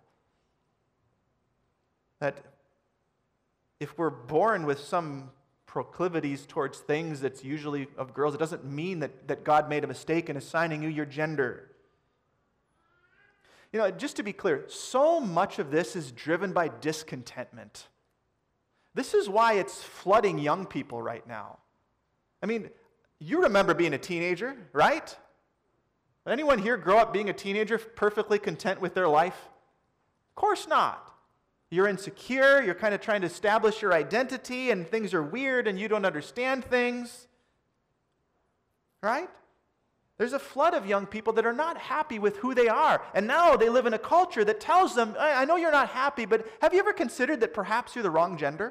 that if we're born with some proclivities towards things that's usually of girls, it doesn't mean that, that God made a mistake in assigning you your gender. You know, just to be clear, so much of this is driven by discontentment. This is why it's flooding young people right now. I mean, you remember being a teenager, right? Anyone here grow up being a teenager perfectly content with their life? Of course not. You're insecure, you're kind of trying to establish your identity, and things are weird and you don't understand things. Right? There's a flood of young people that are not happy with who they are. And now they live in a culture that tells them, I, I know you're not happy, but have you ever considered that perhaps you're the wrong gender?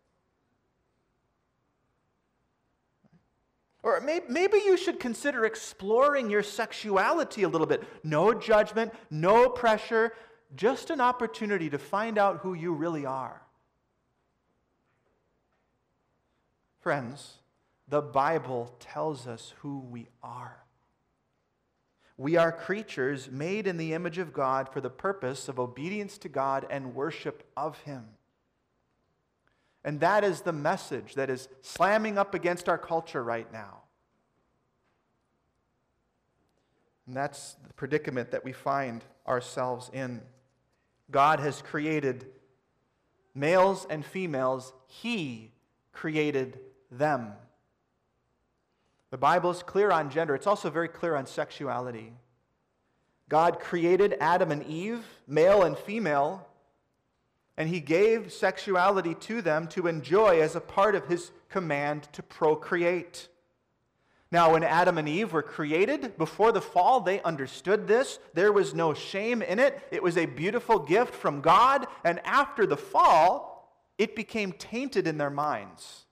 Or maybe, maybe you should consider exploring your sexuality a little bit. No judgment, no pressure, just an opportunity to find out who you really are. Friends, the Bible tells us who we are. We are creatures made in the image of God for the purpose of obedience to God and worship of Him. And that is the message that is slamming up against our culture right now. And that's the predicament that we find ourselves in. God has created males and females. He created them. The Bible is clear on gender. It's also very clear on sexuality. God created Adam and Eve, male and female, and He gave sexuality to them to enjoy as a part of His command to procreate. Now, when Adam and Eve were created, before the fall, they understood this. There was no shame in it. It was a beautiful gift from God, and after the fall, it became tainted in their minds.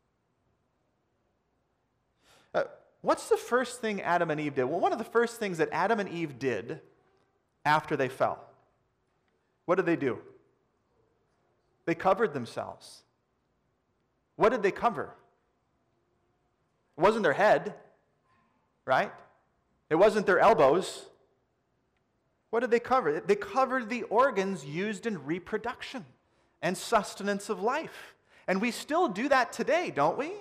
Uh, what's the first thing Adam and Eve did? Well, one of the first things that Adam and Eve did after they fell, what did they do? They covered themselves. What did they cover? It wasn't their head, right? It wasn't their elbows. What did they cover? They covered the organs used in reproduction and sustenance of life. And we still do that today, don't we?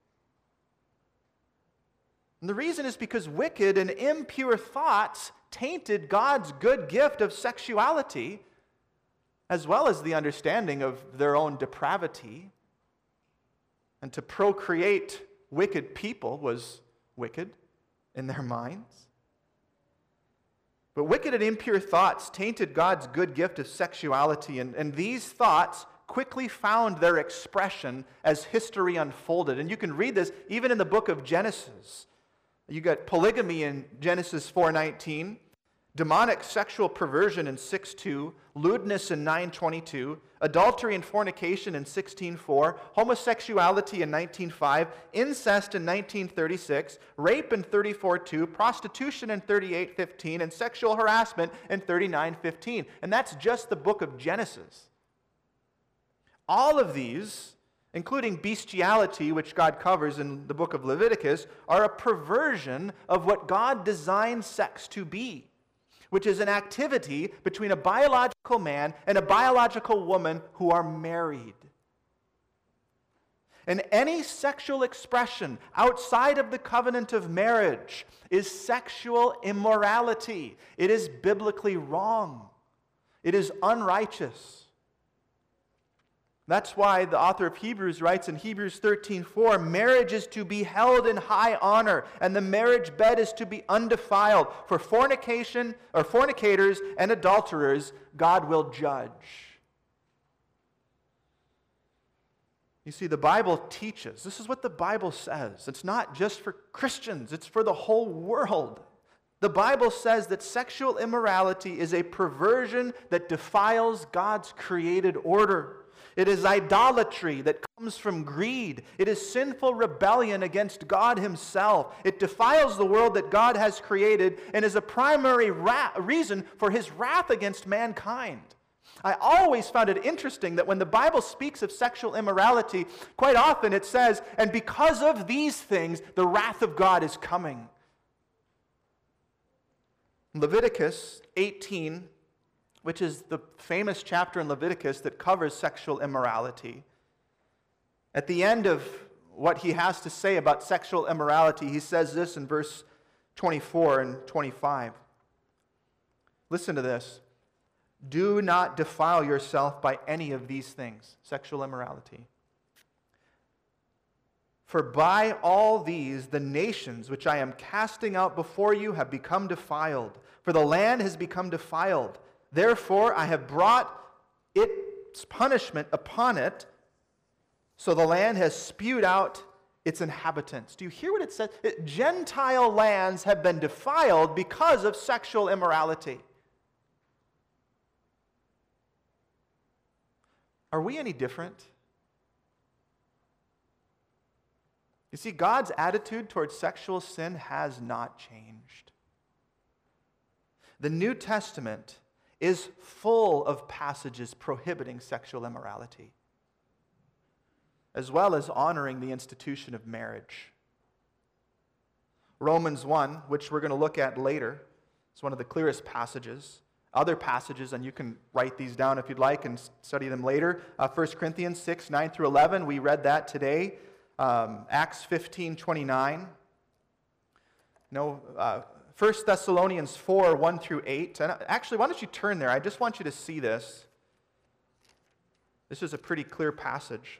And the reason is because wicked and impure thoughts tainted God's good gift of sexuality, as well as the understanding of their own depravity. And to procreate wicked people was wicked in their minds. But wicked and impure thoughts tainted God's good gift of sexuality, and, and these thoughts quickly found their expression as history unfolded. And you can read this even in the book of Genesis. You got polygamy in Genesis four nineteen, demonic sexual perversion in six two, lewdness in nine twenty-two, adultery and fornication in sixteen four, homosexuality in nineteen five, incest in nineteen thirty-six, rape in thirty-four two, prostitution in thirty-eight fifteen, and sexual harassment in thirty-nine fifteen. And that's just the book of Genesis. All of these, including bestiality, which God covers in the book of Leviticus, are a perversion of what God designed sex to be, which is an activity between a biological man and a biological woman who are married. And any sexual expression outside of the covenant of marriage is sexual immorality. It is biblically wrong. It is unrighteous. That's why the author of Hebrews writes in Hebrews thirteen four, marriage is to be held in high honor, and the marriage bed is to be undefiled. For fornication, or fornicators and adulterers, God will judge. You see, the Bible teaches, this is what the Bible says. It's not just for Christians, it's for the whole world. The Bible says that sexual immorality is a perversion that defiles God's created order. It is idolatry that comes from greed. It is sinful rebellion against God Himself. It defiles the world that God has created and is a primary ra- reason for His wrath against mankind. I always found it interesting that when the Bible speaks of sexual immorality, quite often it says, and because of these things, the wrath of God is coming. Leviticus eighteen, which is the famous chapter in Leviticus that covers sexual immorality. At the end of what he has to say about sexual immorality, he says this in verse twenty-four and twenty-five. Listen to this. Do not defile yourself by any of these things, sexual immorality. For by all these the nations which I am casting out before you have become defiled, for the land has become defiled. Therefore, I have brought its punishment upon it, so the land has spewed out its inhabitants. Do you hear what it says? It, Gentile lands have been defiled because of sexual immorality. Are we any different? You see, God's attitude towards sexual sin has not changed. The New Testament is full of passages prohibiting sexual immorality, as well as honoring the institution of marriage. Romans one, which we're going to look at later, is one of the clearest passages. Other passages, and you can write these down if you'd like and study them later. Uh, First Corinthians six, nine through eleven, we read that today. Um, Acts fifteen, twenty-nine. No, uh, First Thessalonians four, one through eight. And actually, why don't you turn there? I just want you to see this. This is a pretty clear passage.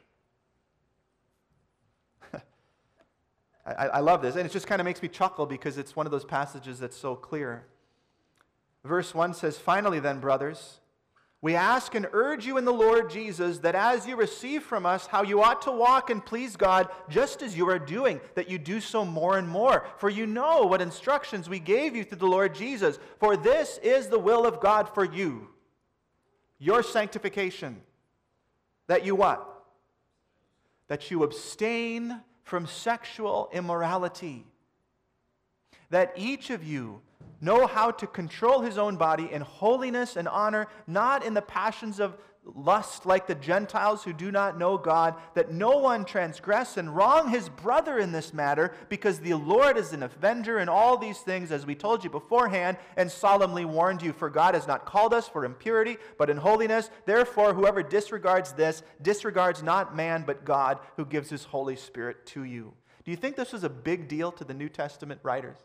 I, I love this, and it just kind of makes me chuckle because it's one of those passages that's so clear. Verse one says, finally then, brothers, we ask and urge you in the Lord Jesus that as you receive from us how you ought to walk and please God, just as you are doing, that you do so more and more. For you know what instructions we gave you through the Lord Jesus. For this is the will of God for you, your sanctification. That you what? That you abstain from sexual immorality. That each of you know how to control his own body in holiness and honor, not in the passions of lust like the Gentiles who do not know God, that no one transgress and wrong his brother in this matter, because the Lord is an avenger in all these things, as we told you beforehand and solemnly warned you. For God has not called us for impurity, but in holiness. Therefore, whoever disregards this, disregards not man, but God, who gives his Holy Spirit to you. Do you think this was a big deal to the New Testament writers?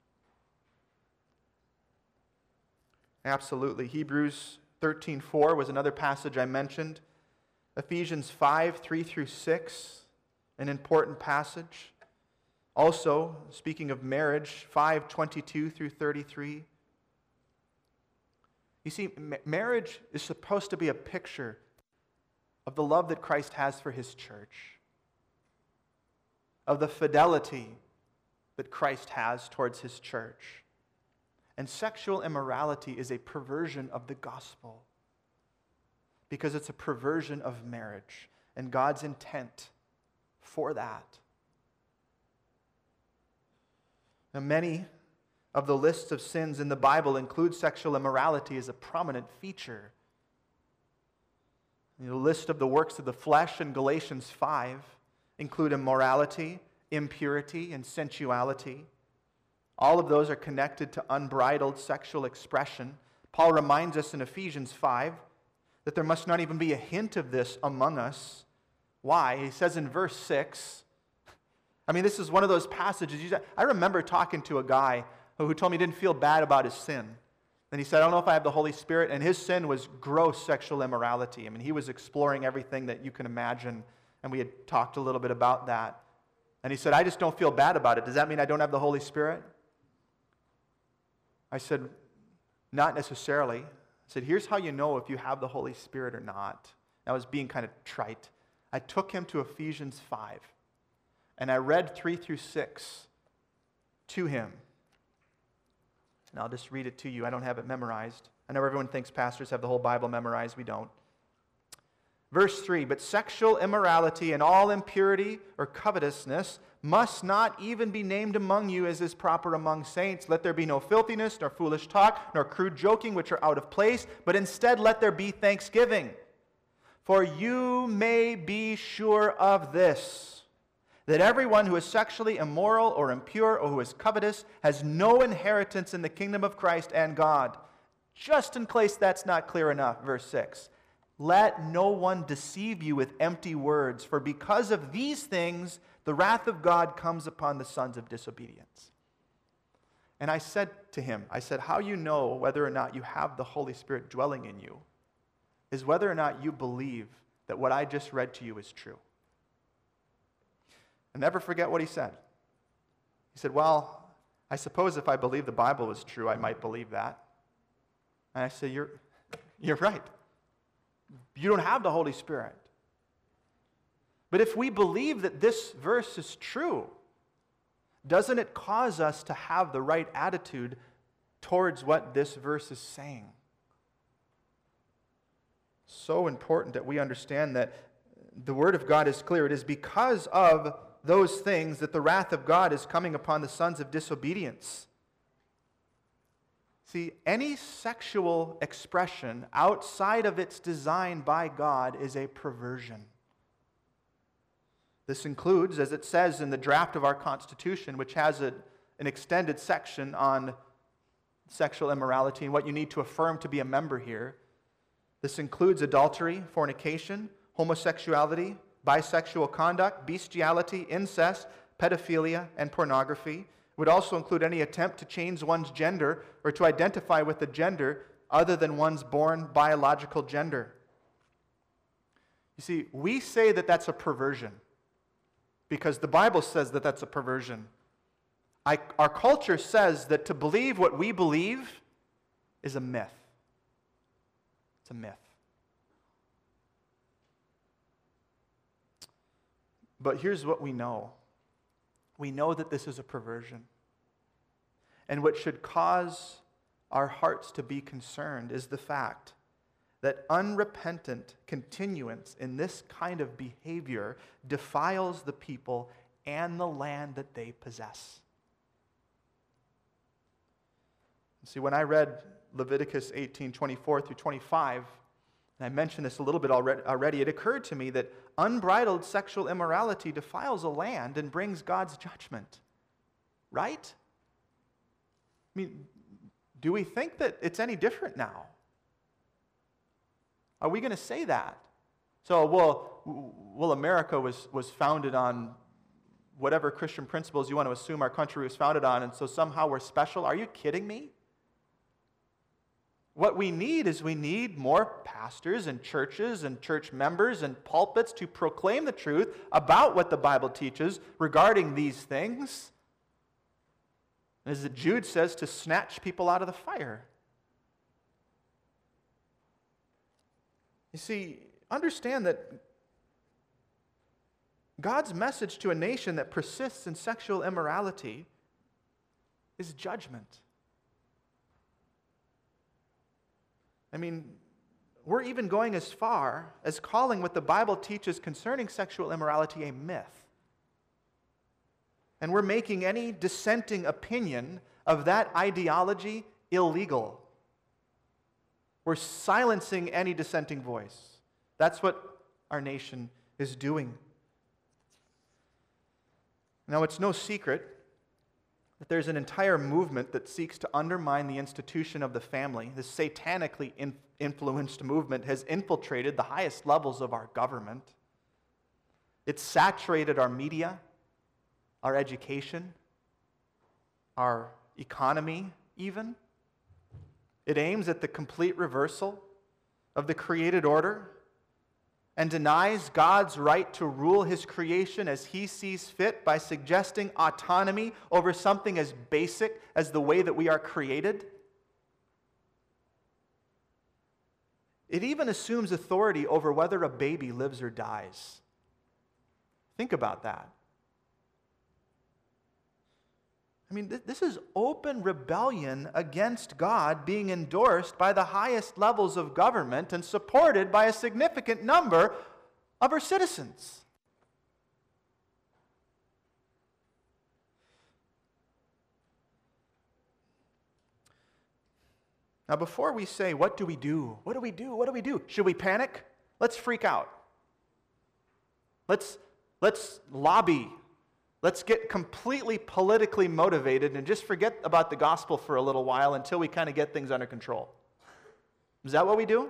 Absolutely. Hebrews thirteen four was another passage I mentioned. Ephesians five, three through six, an important passage. Also, speaking of marriage, five twenty-two through thirty-three. You see, ma- marriage is supposed to be a picture of the love that Christ has for his church, of the fidelity that Christ has towards his church. And sexual immorality is a perversion of the gospel because it's a perversion of marriage and God's intent for that. Now, many of the lists of sins in the Bible include sexual immorality as a prominent feature. The list of the works of the flesh in Galatians five include immorality, impurity, and sensuality. All of those are connected to unbridled sexual expression. Paul reminds us in Ephesians five that there must not even be a hint of this among us. Why? He says in verse six, I mean, this is one of those passages. I remember talking to a guy who told me he didn't feel bad about his sin. And he said, I don't know if I have the Holy Spirit. And his sin was gross sexual immorality. I mean, he was exploring everything that you can imagine. And we had talked a little bit about that. And he said, I just don't feel bad about it. Does that mean I don't have the Holy Spirit? I said, not necessarily. I said, here's how you know if you have the Holy Spirit or not. I was being kind of trite. I took him to Ephesians five. And I read three through six to him. And I'll just read it to you. I don't have it memorized. I know everyone thinks pastors have the whole Bible memorized. We don't. Verse three, but sexual immorality and all impurity or covetousness must not even be named among you as is proper among saints. Let there be no filthiness, nor foolish talk, nor crude joking, which are out of place, but instead let there be thanksgiving. For you may be sure of this, that everyone who is sexually immoral or impure or who is covetous has no inheritance in the kingdom of Christ and God. Just in case that's not clear enough, verse six. Let no one deceive you with empty words, for because of these things, the wrath of God comes upon the sons of disobedience. And I said to him, I said, how you know whether or not you have the Holy Spirit dwelling in you is whether or not you believe that what I just read to you is true. I'll never forget what he said. He said, well, I suppose if I believe the Bible was true, I might believe that. And I said, you're, you're right. You don't have the Holy Spirit. But if we believe that this verse is true, doesn't it cause us to have the right attitude towards what this verse is saying? So important that we understand that the Word of God is clear. It is because of those things that the wrath of God is coming upon the sons of disobedience. See, any sexual expression outside of its design by God is a perversion. This includes, as it says in the draft of our Constitution, which has a, an extended section on sexual immorality and what you need to affirm to be a member here. This includes adultery, fornication, homosexuality, bisexual conduct, bestiality, incest, pedophilia, and pornography. It would also include any attempt to change one's gender or to identify with a gender other than one's born biological gender. You see, we say that that's a perversion because the Bible says that that's a perversion. I, our culture says that to believe what we believe is a myth. It's a myth. But here's what we know. We know that this is a perversion. And what should cause our hearts to be concerned is the fact that unrepentant continuance in this kind of behavior defiles the people and the land that they possess. See, when I read Leviticus eighteen, twenty-four through twenty-five, and I mentioned this a little bit already, it occurred to me that unbridled sexual immorality defiles a land and brings God's judgment. Right? I mean, do we think that it's any different now? Are we going to say that? So, well, well America was, was founded on whatever Christian principles you want to assume our country was founded on, and so somehow we're special? Are you kidding me? What we need is we need more pastors and churches and church members and pulpits to proclaim the truth about what the Bible teaches regarding these things. As Jude says, to snatch people out of the fire. You see, understand that God's message to a nation that persists in sexual immorality is judgment. I mean, we're even going as far as calling what the Bible teaches concerning sexual immorality a myth. And we're making any dissenting opinion of that ideology illegal. We're silencing any dissenting voice. That's what our nation is doing. Now, it's no secret that there's an entire movement that seeks to undermine the institution of the family. This satanically in- influenced movement has infiltrated the highest levels of our government. It's saturated our media, our education, our economy even. It aims at the complete reversal of the created order and denies God's right to rule his creation as he sees fit by suggesting autonomy over something as basic as the way that we are created. It even assumes authority over whether a baby lives or dies. Think about that. I mean, th- this is open rebellion against God being endorsed by the highest levels of government and supported by a significant number of our citizens. Now, before we say, what do we do? What do we do? What do we do? Should we panic? Let's freak out. Let's, let's lobby. Let's get completely politically motivated and just forget about the gospel for a little while until we kind of get things under control. Is that what we do?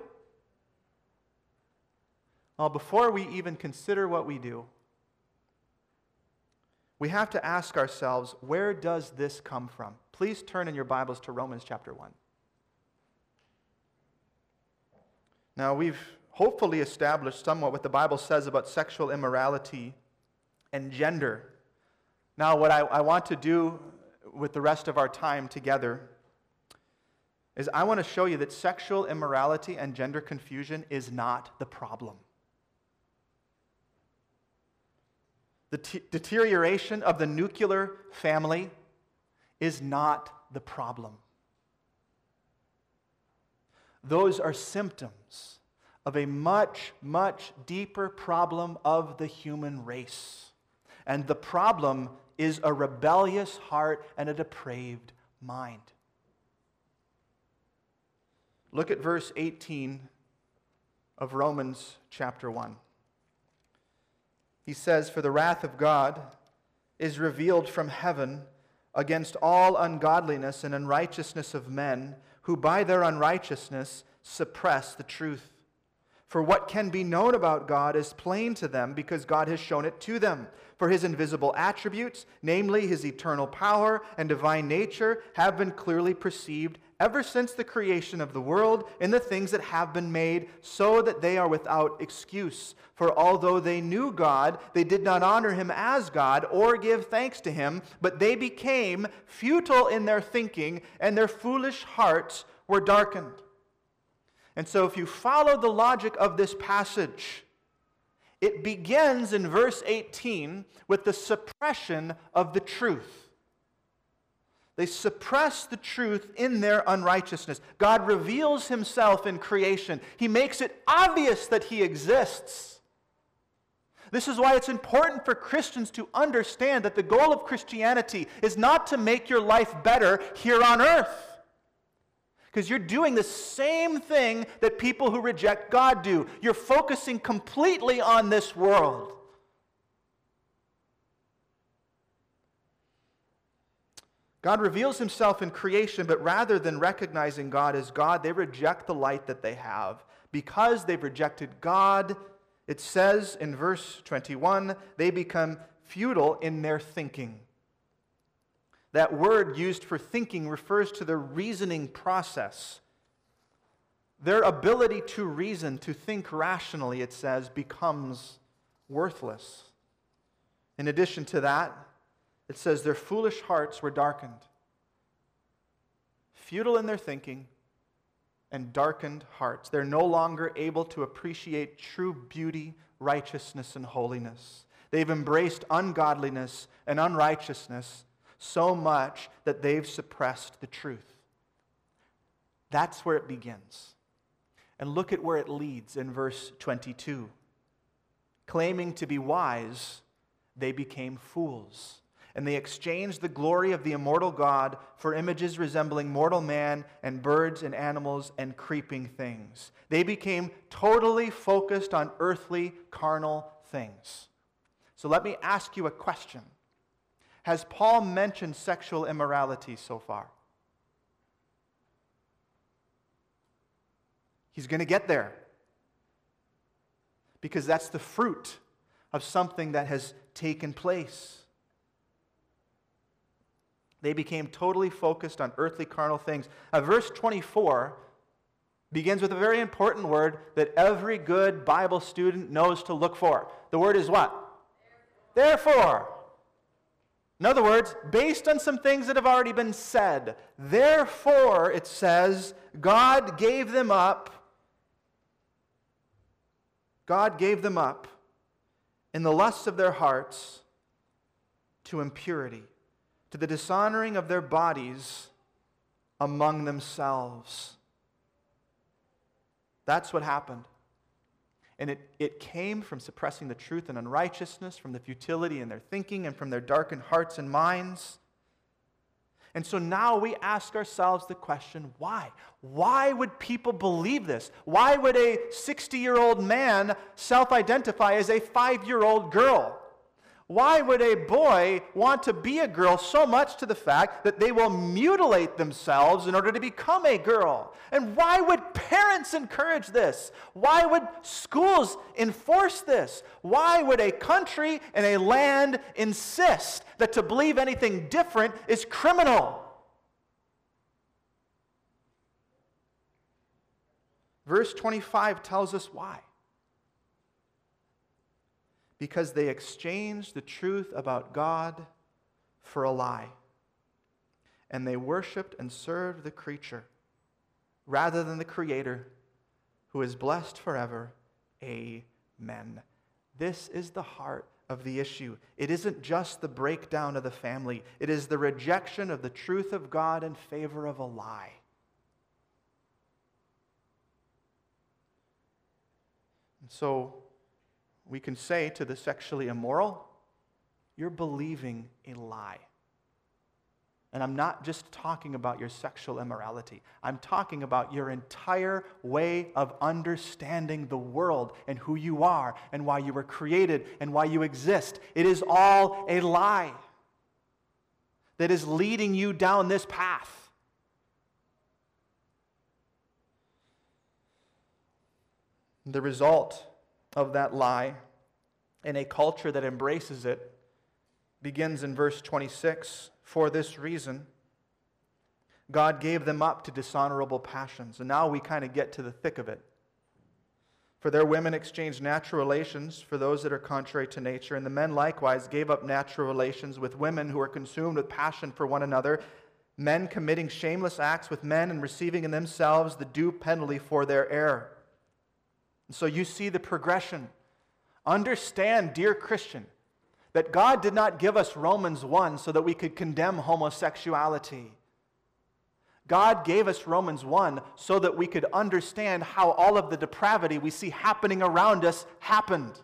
Well, before we even consider what we do, we have to ask ourselves, where does this come from? Please turn in your Bibles to Romans chapter one. Now, we've hopefully established somewhat what the Bible says about sexual immorality and gender. Now, what I, I want to do with the rest of our time together is I want to show you that sexual immorality and gender confusion is not the problem. The t- deterioration of the nuclear family is not the problem. Those are symptoms of a much, much deeper problem of the human race. And the problem is a rebellious heart and a depraved mind. Look at verse eighteen of Romans chapter one. He says, "For the wrath of God is revealed from heaven against all ungodliness and unrighteousness of men, who by their unrighteousness suppress the truth. For what can be known about God is plain to them, because God has shown it to them. For his invisible attributes, namely his eternal power and divine nature, have been clearly perceived ever since the creation of the world in the things that have been made, so that they are without excuse. For although they knew God, they did not honor him as God or give thanks to him, but they became futile in their thinking, and their foolish hearts were darkened." And so if you follow the logic of this passage, it begins in verse eighteen with the suppression of the truth. They suppress the truth in their unrighteousness. God reveals himself in creation. He makes it obvious that he exists. This is why it's important for Christians to understand that the goal of Christianity is not to make your life better here on earth. Because you're doing the same thing that people who reject God do. You're focusing completely on this world. God reveals himself in creation, but rather than recognizing God as God, they reject the light that they have. Because they've rejected God, it says in verse twenty-one, they become futile in their thinking. That word used for thinking refers to the reasoning process. their ability to reason, to think rationally, it says, becomes worthless. In addition to that, it says their foolish hearts were darkened. Futile in their thinking and darkened hearts. They're no longer able to appreciate true beauty, righteousness, and holiness. They've embraced ungodliness and unrighteousness so much that they've suppressed the truth. That's where it begins. And look at where it leads in verse twenty-two. Claiming to be wise, they became fools, and they exchanged the glory of the immortal God for images resembling mortal man and birds and animals and creeping things. They became totally focused on earthly, carnal things. So let me ask you a question. Has Paul mentioned sexual immorality so far? He's going to get there, because that's the fruit of something that has taken place. They became totally focused on earthly, carnal things. Uh, verse twenty-four begins with a very important word that every good Bible student knows to look for. The word is what? Therefore. Therefore. In other words, based on some things that have already been said, therefore, it says, God gave them up. God gave them up in the lusts of their hearts to impurity, to the dishonoring of their bodies among themselves. That's what happened. And it, it came from suppressing the truth and unrighteousness, from the futility in their thinking, and from their darkened hearts and minds. And so now we ask ourselves the question, why? Why would people believe this? Why would a sixty-year-old man self-identify as a five-year-old girl? Why would a boy want to be a girl so much to the fact that they will mutilate themselves in order to become a girl? And why would parents encourage this? Why would schools enforce this? Why would a country and a land insist that to believe anything different is criminal? Verse twenty-five tells us why. Because they exchanged the truth about God for a lie. And they worshiped and served the creature rather than the Creator, who is blessed forever. Amen. This is the heart of the issue. It isn't just the breakdown of the family. It is the rejection of the truth of God in favor of a lie. And so, we can say to the sexually immoral, you're believing a lie. And I'm not just talking about your sexual immorality. I'm talking about your entire way of understanding the world and who you are and why you were created and why you exist. It is all a lie that is leading you down this path. The result of that lie in a culture that embraces it begins in verse twenty-six. For this reason, God gave them up to dishonorable passions. And now we kind of get to the thick of it. For their women exchanged natural relations for those that are contrary to nature, and the men likewise gave up natural relations with women who are consumed with passion for one another, men committing shameless acts with men and receiving in themselves the due penalty for their error. And so you see the progression. Understand, dear Christian, that God did not give us Romans one so that we could condemn homosexuality. God gave us Romans one so that we could understand how all of the depravity we see happening around us happened.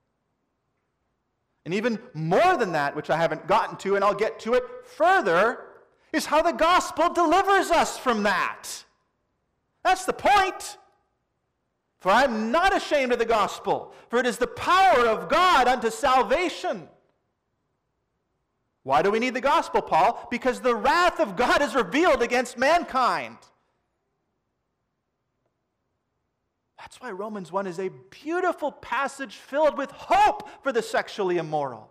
And even more than that, which I haven't gotten to, and I'll get to it further, is how the gospel delivers us from that. That's the point. For I am not ashamed of the gospel, for it is the power of God unto salvation. Why do we need the gospel, Paul? Because the wrath of God is revealed against mankind. That's why Romans one is a beautiful passage filled with hope for the sexually immoral.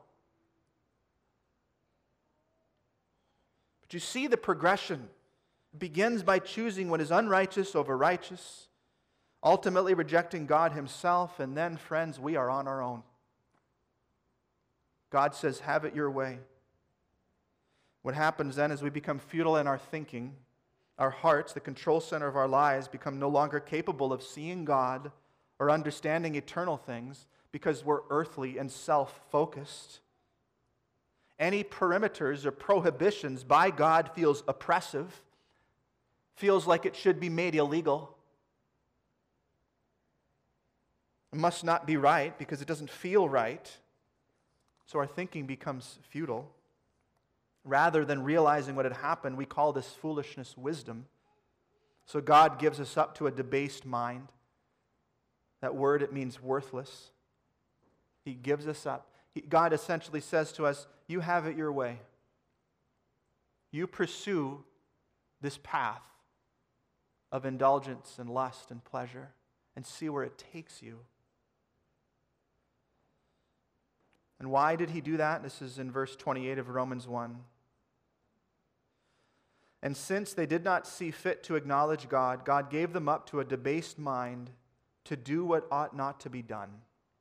But you see the progression. It begins by choosing what is unrighteous over righteous, ultimately rejecting God himself, and then, friends, we are on our own. God says, have it your way. What happens then is we become futile in our thinking. Our hearts, the control center of our lives, become no longer capable of seeing God or understanding eternal things because we're earthly and self-focused. Any perimeters or prohibitions by God feels oppressive, feels like it should be made illegal. It must not be right because it doesn't feel right. So our thinking becomes futile. Rather than realizing what had happened, we call this foolishness wisdom. So God gives us up to a debased mind. That word, it means worthless. He gives us up. He, God essentially says to us, you have it your way. You pursue this path of indulgence and lust and pleasure and see where it takes you. And why did he do that? This is in verse twenty-eight of Romans one. And since they did not see fit to acknowledge God, God gave them up to a debased mind to do what ought not to be done.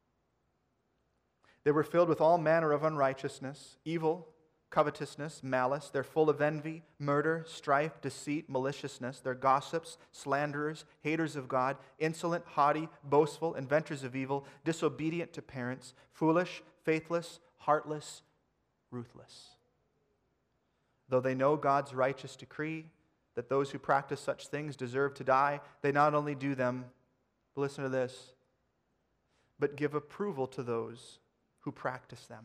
They were filled with all manner of unrighteousness, evil, covetousness, malice. They're full of envy, murder, strife, deceit, maliciousness. They're gossips, slanderers, haters of God, insolent, haughty, boastful, inventors of evil, disobedient to parents, foolish, faithless, heartless, ruthless. Though they know God's righteous decree that those who practice such things deserve to die, they not only do them, but listen to this, but give approval to those who practice them.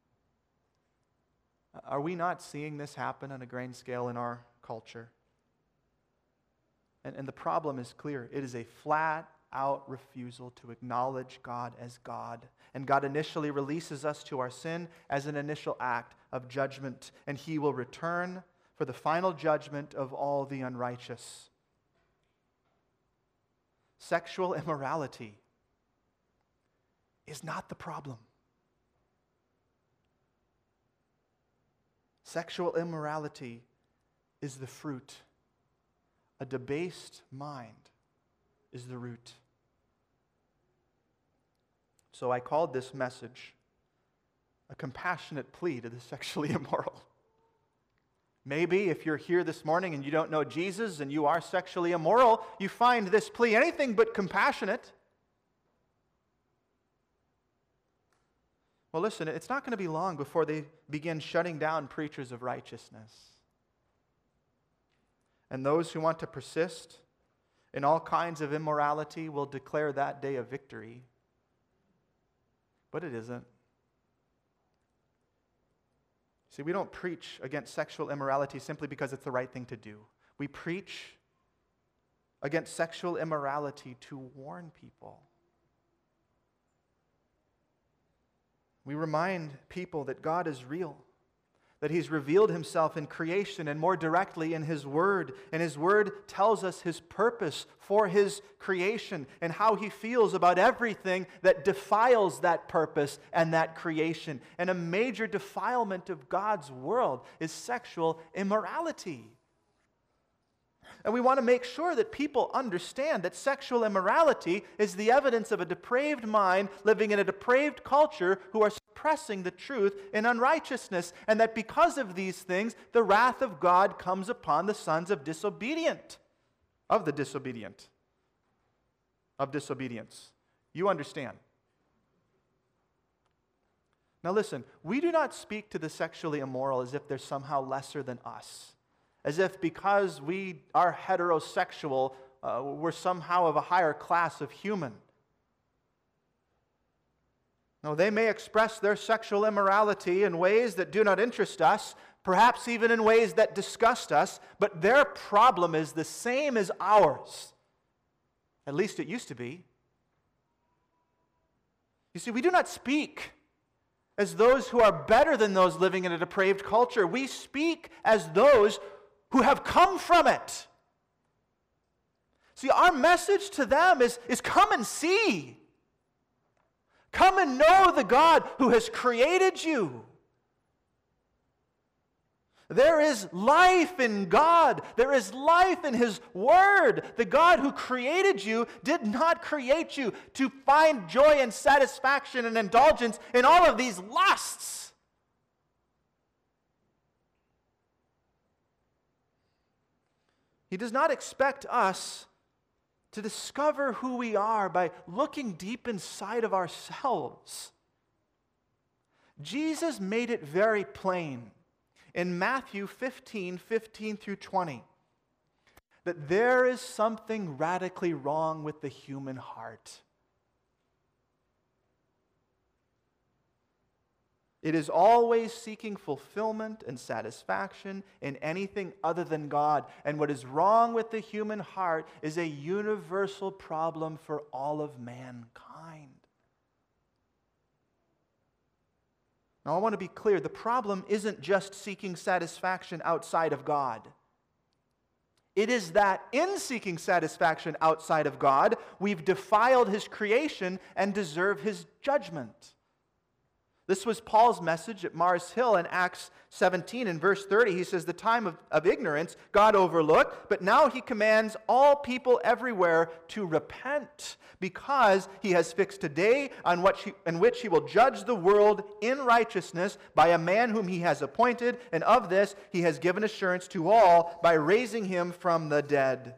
Are we not seeing this happen on a grand scale in our culture? And, and the problem is clear. It is a flat-out refusal to acknowledge God as God. And God initially releases us to our sin as an initial act of judgment. And he will return for the final judgment of all the unrighteous. Sexual immorality is not the problem. Sexual immorality is the fruit. A debased mind is the root. So I called this message a compassionate plea to the sexually immoral. Maybe if you're here this morning and you don't know Jesus and you are sexually immoral, you find this plea anything but compassionate. Well, listen, it's not going to be long before they begin shutting down preachers of righteousness. And those who want to persist in all kinds of immorality will declare that day a victory. But it isn't. See, we don't preach against sexual immorality simply because it's the right thing to do. We preach against sexual immorality to warn people. We remind people that God is real, that he's revealed himself in creation and more directly in his word. And his word tells us his purpose for his creation and how he feels about everything that defiles that purpose and that creation. And a major defilement of God's world is sexual immorality. And we want to make sure that people understand that sexual immorality is the evidence of a depraved mind living in a depraved culture who are suppressing the truth in unrighteousness, and that because of these things, the wrath of God comes upon the sons of disobedient, of the disobedient, of disobedience. You understand? Now listen, we do not speak to the sexually immoral as if they're somehow lesser than us. As if because we are heterosexual, uh, we're somehow of a higher class of human. No, they may express their sexual immorality in ways that do not interest us, perhaps even in ways that disgust us, but their problem is the same as ours. At least it used to be. You see, we do not speak as those who are better than those living in a depraved culture. We speak as those who have come from it. See, our message to them is, is come and see. Come and know the God who has created you. There is life in God. There is life in His Word. The God who created you did not create you to find joy and satisfaction and indulgence in all of these lusts. He does not expect us to discover who we are by looking deep inside of ourselves. Jesus made it very plain in Matthew fifteen, fifteen through twenty, that there is something radically wrong with the human heart. It is always seeking fulfillment and satisfaction in anything other than God. And what is wrong with the human heart is a universal problem for all of mankind. Now, I want to be clear. The problem isn't just seeking satisfaction outside of God. It is that in seeking satisfaction outside of God, we've defiled His creation and deserve His judgment. This was Paul's message at Mars Hill in Acts seventeen. In verse thirty, he says, the time of, of ignorance God overlooked, but now He commands all people everywhere to repent, because He has fixed a day on which he, in which He will judge the world in righteousness by a man whom He has appointed, and of this He has given assurance to all by raising Him from the dead.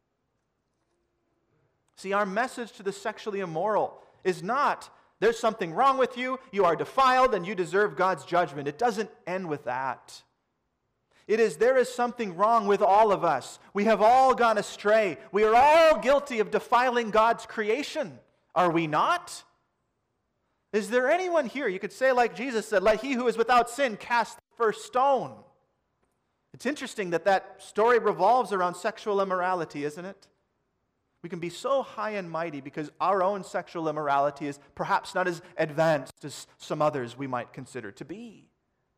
See, our message to the sexually immoral is not, there's something wrong with you, you are defiled, and you deserve God's judgment. It doesn't end with that. It is, there is something wrong with all of us. We have all gone astray. We are all guilty of defiling God's creation. Are we not? Is there anyone here, you could say like Jesus said, let he who is without sin cast the first stone. It's interesting that that story revolves around sexual immorality, isn't it? We can be so high and mighty because our own sexual immorality is perhaps not as advanced as some others we might consider to be.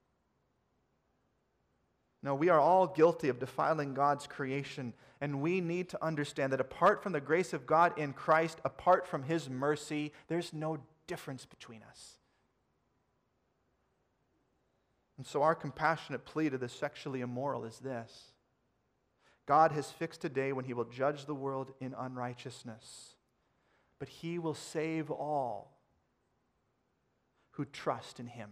No, we are all guilty of defiling God's creation, and we need to understand that apart from the grace of God in Christ, apart from His mercy, there's no difference between us. And so our compassionate plea to the sexually immoral is this: God has fixed a day when He will judge the world in unrighteousness, but He will save all who trust in Him.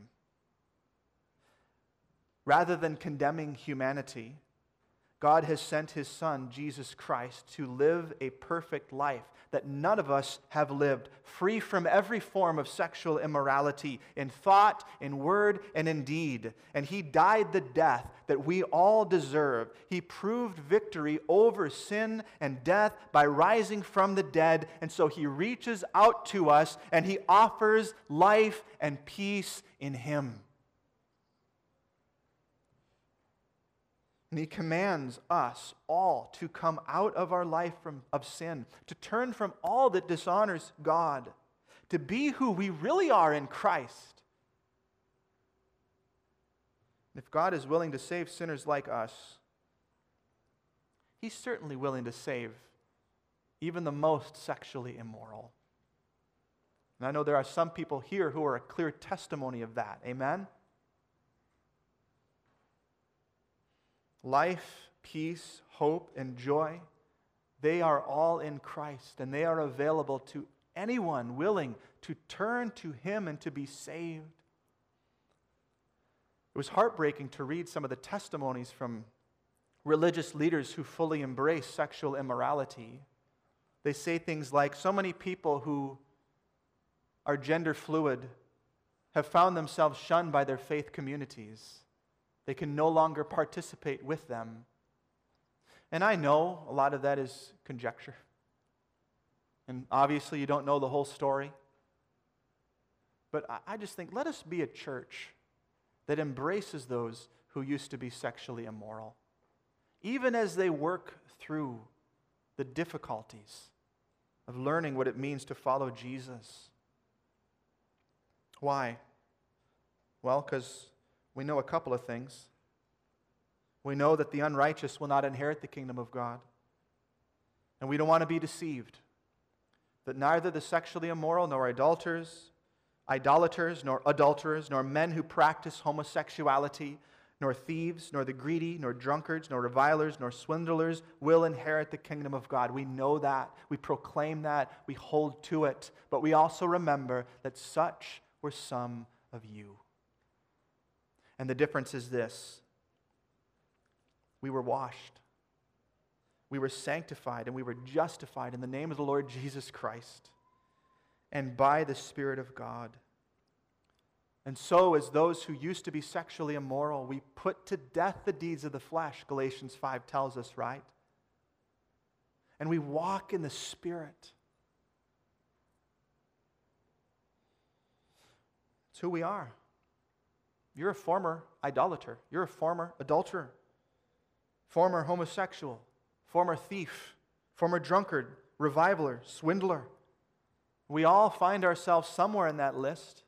Rather than condemning humanity, God has sent His Son, Jesus Christ, to live a perfect life that none of us have lived, free from every form of sexual immorality in thought, in word, and in deed. And He died the death that we all deserve. He proved victory over sin and death by rising from the dead. And so He reaches out to us and He offers life and peace in Him. And He commands us all to come out of our life from, of sin, to turn from all that dishonors God, to be who we really are in Christ. And if God is willing to save sinners like us, He's certainly willing to save even the most sexually immoral. And I know there are some people here who are a clear testimony of that. Amen? Life, peace, hope, and joy, they are all in Christ, and they are available to anyone willing to turn to Him and to be saved. It was heartbreaking to read some of the testimonies from religious leaders who fully embrace sexual immorality. They say things like, so many people who are gender fluid have found themselves shunned by their faith communities. They can no longer participate with them. And I know a lot of that is conjecture. And obviously you don't know the whole story. But I just think, let us be a church that embraces those who used to be sexually immoral, even as they work through the difficulties of learning what it means to follow Jesus. Why? Well, because we know a couple of things. We know that the unrighteous will not inherit the kingdom of God. And we don't want to be deceived that neither the sexually immoral, nor idolaters, idolaters, nor adulterers, nor men who practice homosexuality, nor thieves, nor the greedy, nor drunkards, nor revilers, nor swindlers will inherit the kingdom of God. We know that. We proclaim that. We hold to it. But we also remember that such were some of you. And the difference is this. We were washed. We were sanctified, and we were justified in the name of the Lord Jesus Christ and by the Spirit of God. And so, as those who used to be sexually immoral, we put to death the deeds of the flesh, Galatians five tells us, right? And we walk in the Spirit. It's who we are. You're a former idolater. You're a former adulterer, former homosexual, former thief, former drunkard, reviler, swindler. We all find ourselves somewhere in that list.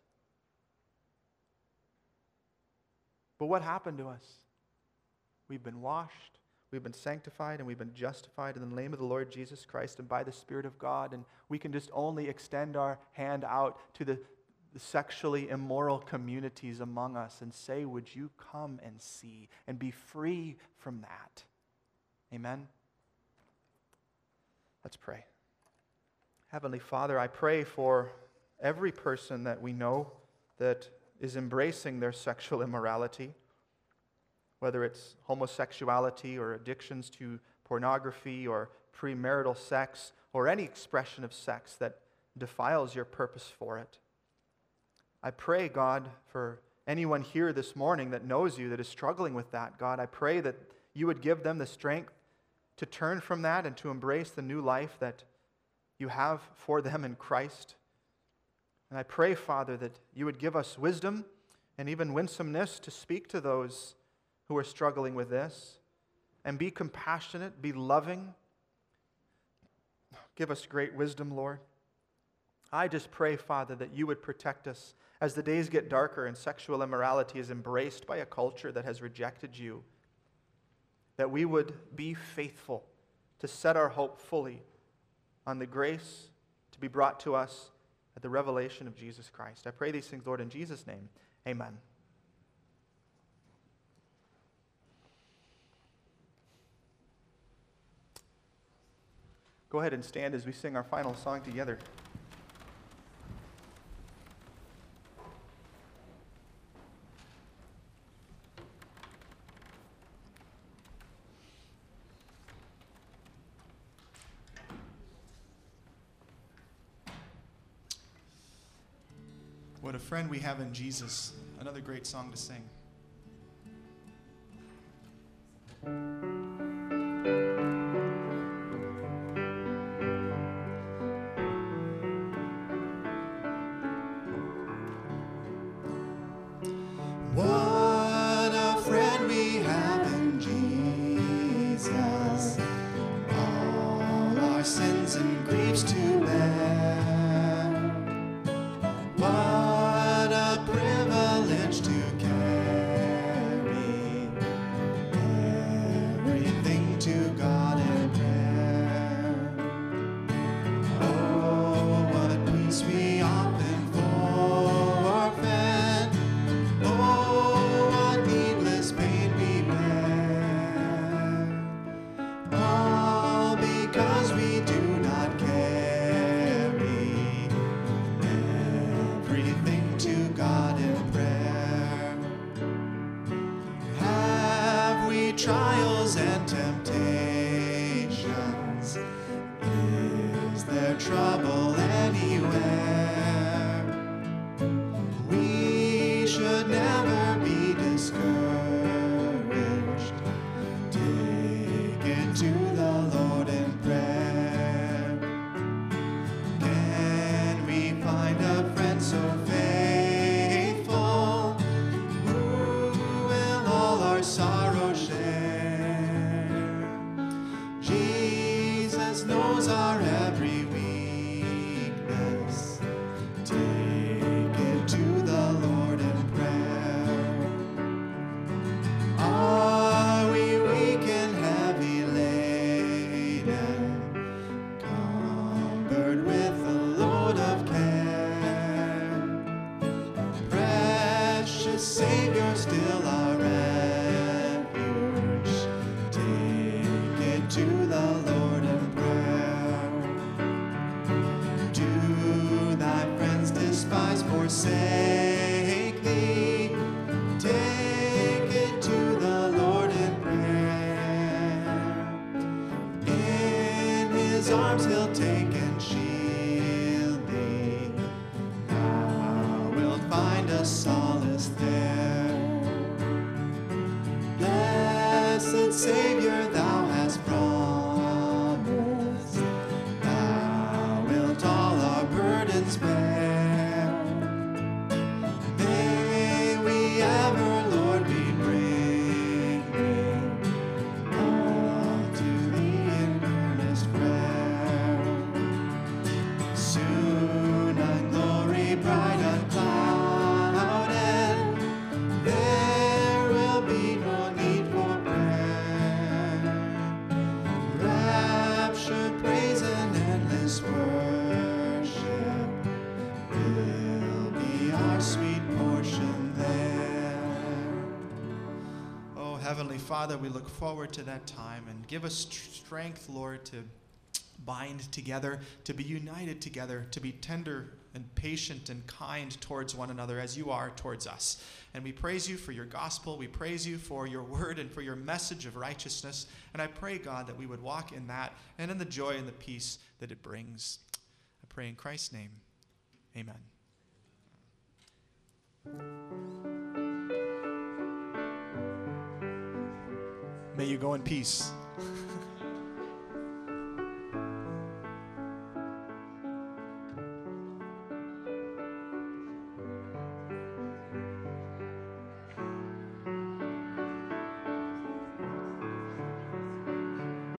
But what happened to us? We've been washed, we've been sanctified, and we've been justified in the name of the Lord Jesus Christ and by the Spirit of God. And we can just only extend our hand out to the, the sexually immoral communities among us and say, would you come and see and be free from that? Amen? Let's pray. Heavenly Father, I pray for every person that we know that is embracing their sexual immorality, whether it's homosexuality or addictions to pornography or premarital sex or any expression of sex that defiles your purpose for it. I pray, God, for anyone here this morning that knows you, that is struggling with that, God, I pray that you would give them the strength to turn from that and to embrace the new life that you have for them in Christ. And I pray, Father, that you would give us wisdom and even winsomeness to speak to those who are struggling with this, and be compassionate, be loving. Give us great wisdom, Lord. I just pray, Father, that you would protect us as the days get darker and sexual immorality is embraced by a culture that has rejected you, that we would be faithful to set our hope fully on the grace to be brought to us at the revelation of Jesus Christ. I pray these things, Lord, in Jesus' name. Amen. Go ahead and stand as we sing our final song together. What a friend we have in Jesus. Another great song to sing. What a friend we have in Jesus, all our sins and griefs to bear. What a privilege to carry everything to God in prayer. Oh, what peace we often forfeit. Oh, what needless pain we bear. All because we do not carry everything to God in prayer. Have we trials and temptations? Is there trouble anywhere? We should never be discouraged. Take it to the Lord in prayer. Can we find a friend so faithful who will all our sorrow share? Jesus knows our every weakness. Take it to the Lord in prayer. Are we weak and heavy laden, cumbered with a load of care? Precious Savior, still our forsake thee. Take it to the Lord in prayer. In his arms he'll take and shield thee. Thou wilt find a solace there. Blessed Savior, thou hast promised, thou wilt all our burdens bear. May we ever, Lord, be bringing all to thee in earnest prayer. Soon on glory bright unclouded, there will be no need for prayer. Rapture, praise, and endless worship will be our sweet portion there. Oh, Heavenly Father, we look forward to that time, and give us tr- strength, Lord, to bind together, to be united together, to be tender and patient and kind towards one another as you are towards us. And we praise you for your gospel. We praise you for your word and for your message of righteousness. And I pray, God, that we would walk in that and in the joy and the peace that it brings. I pray in Christ's name. Amen. May you go in peace.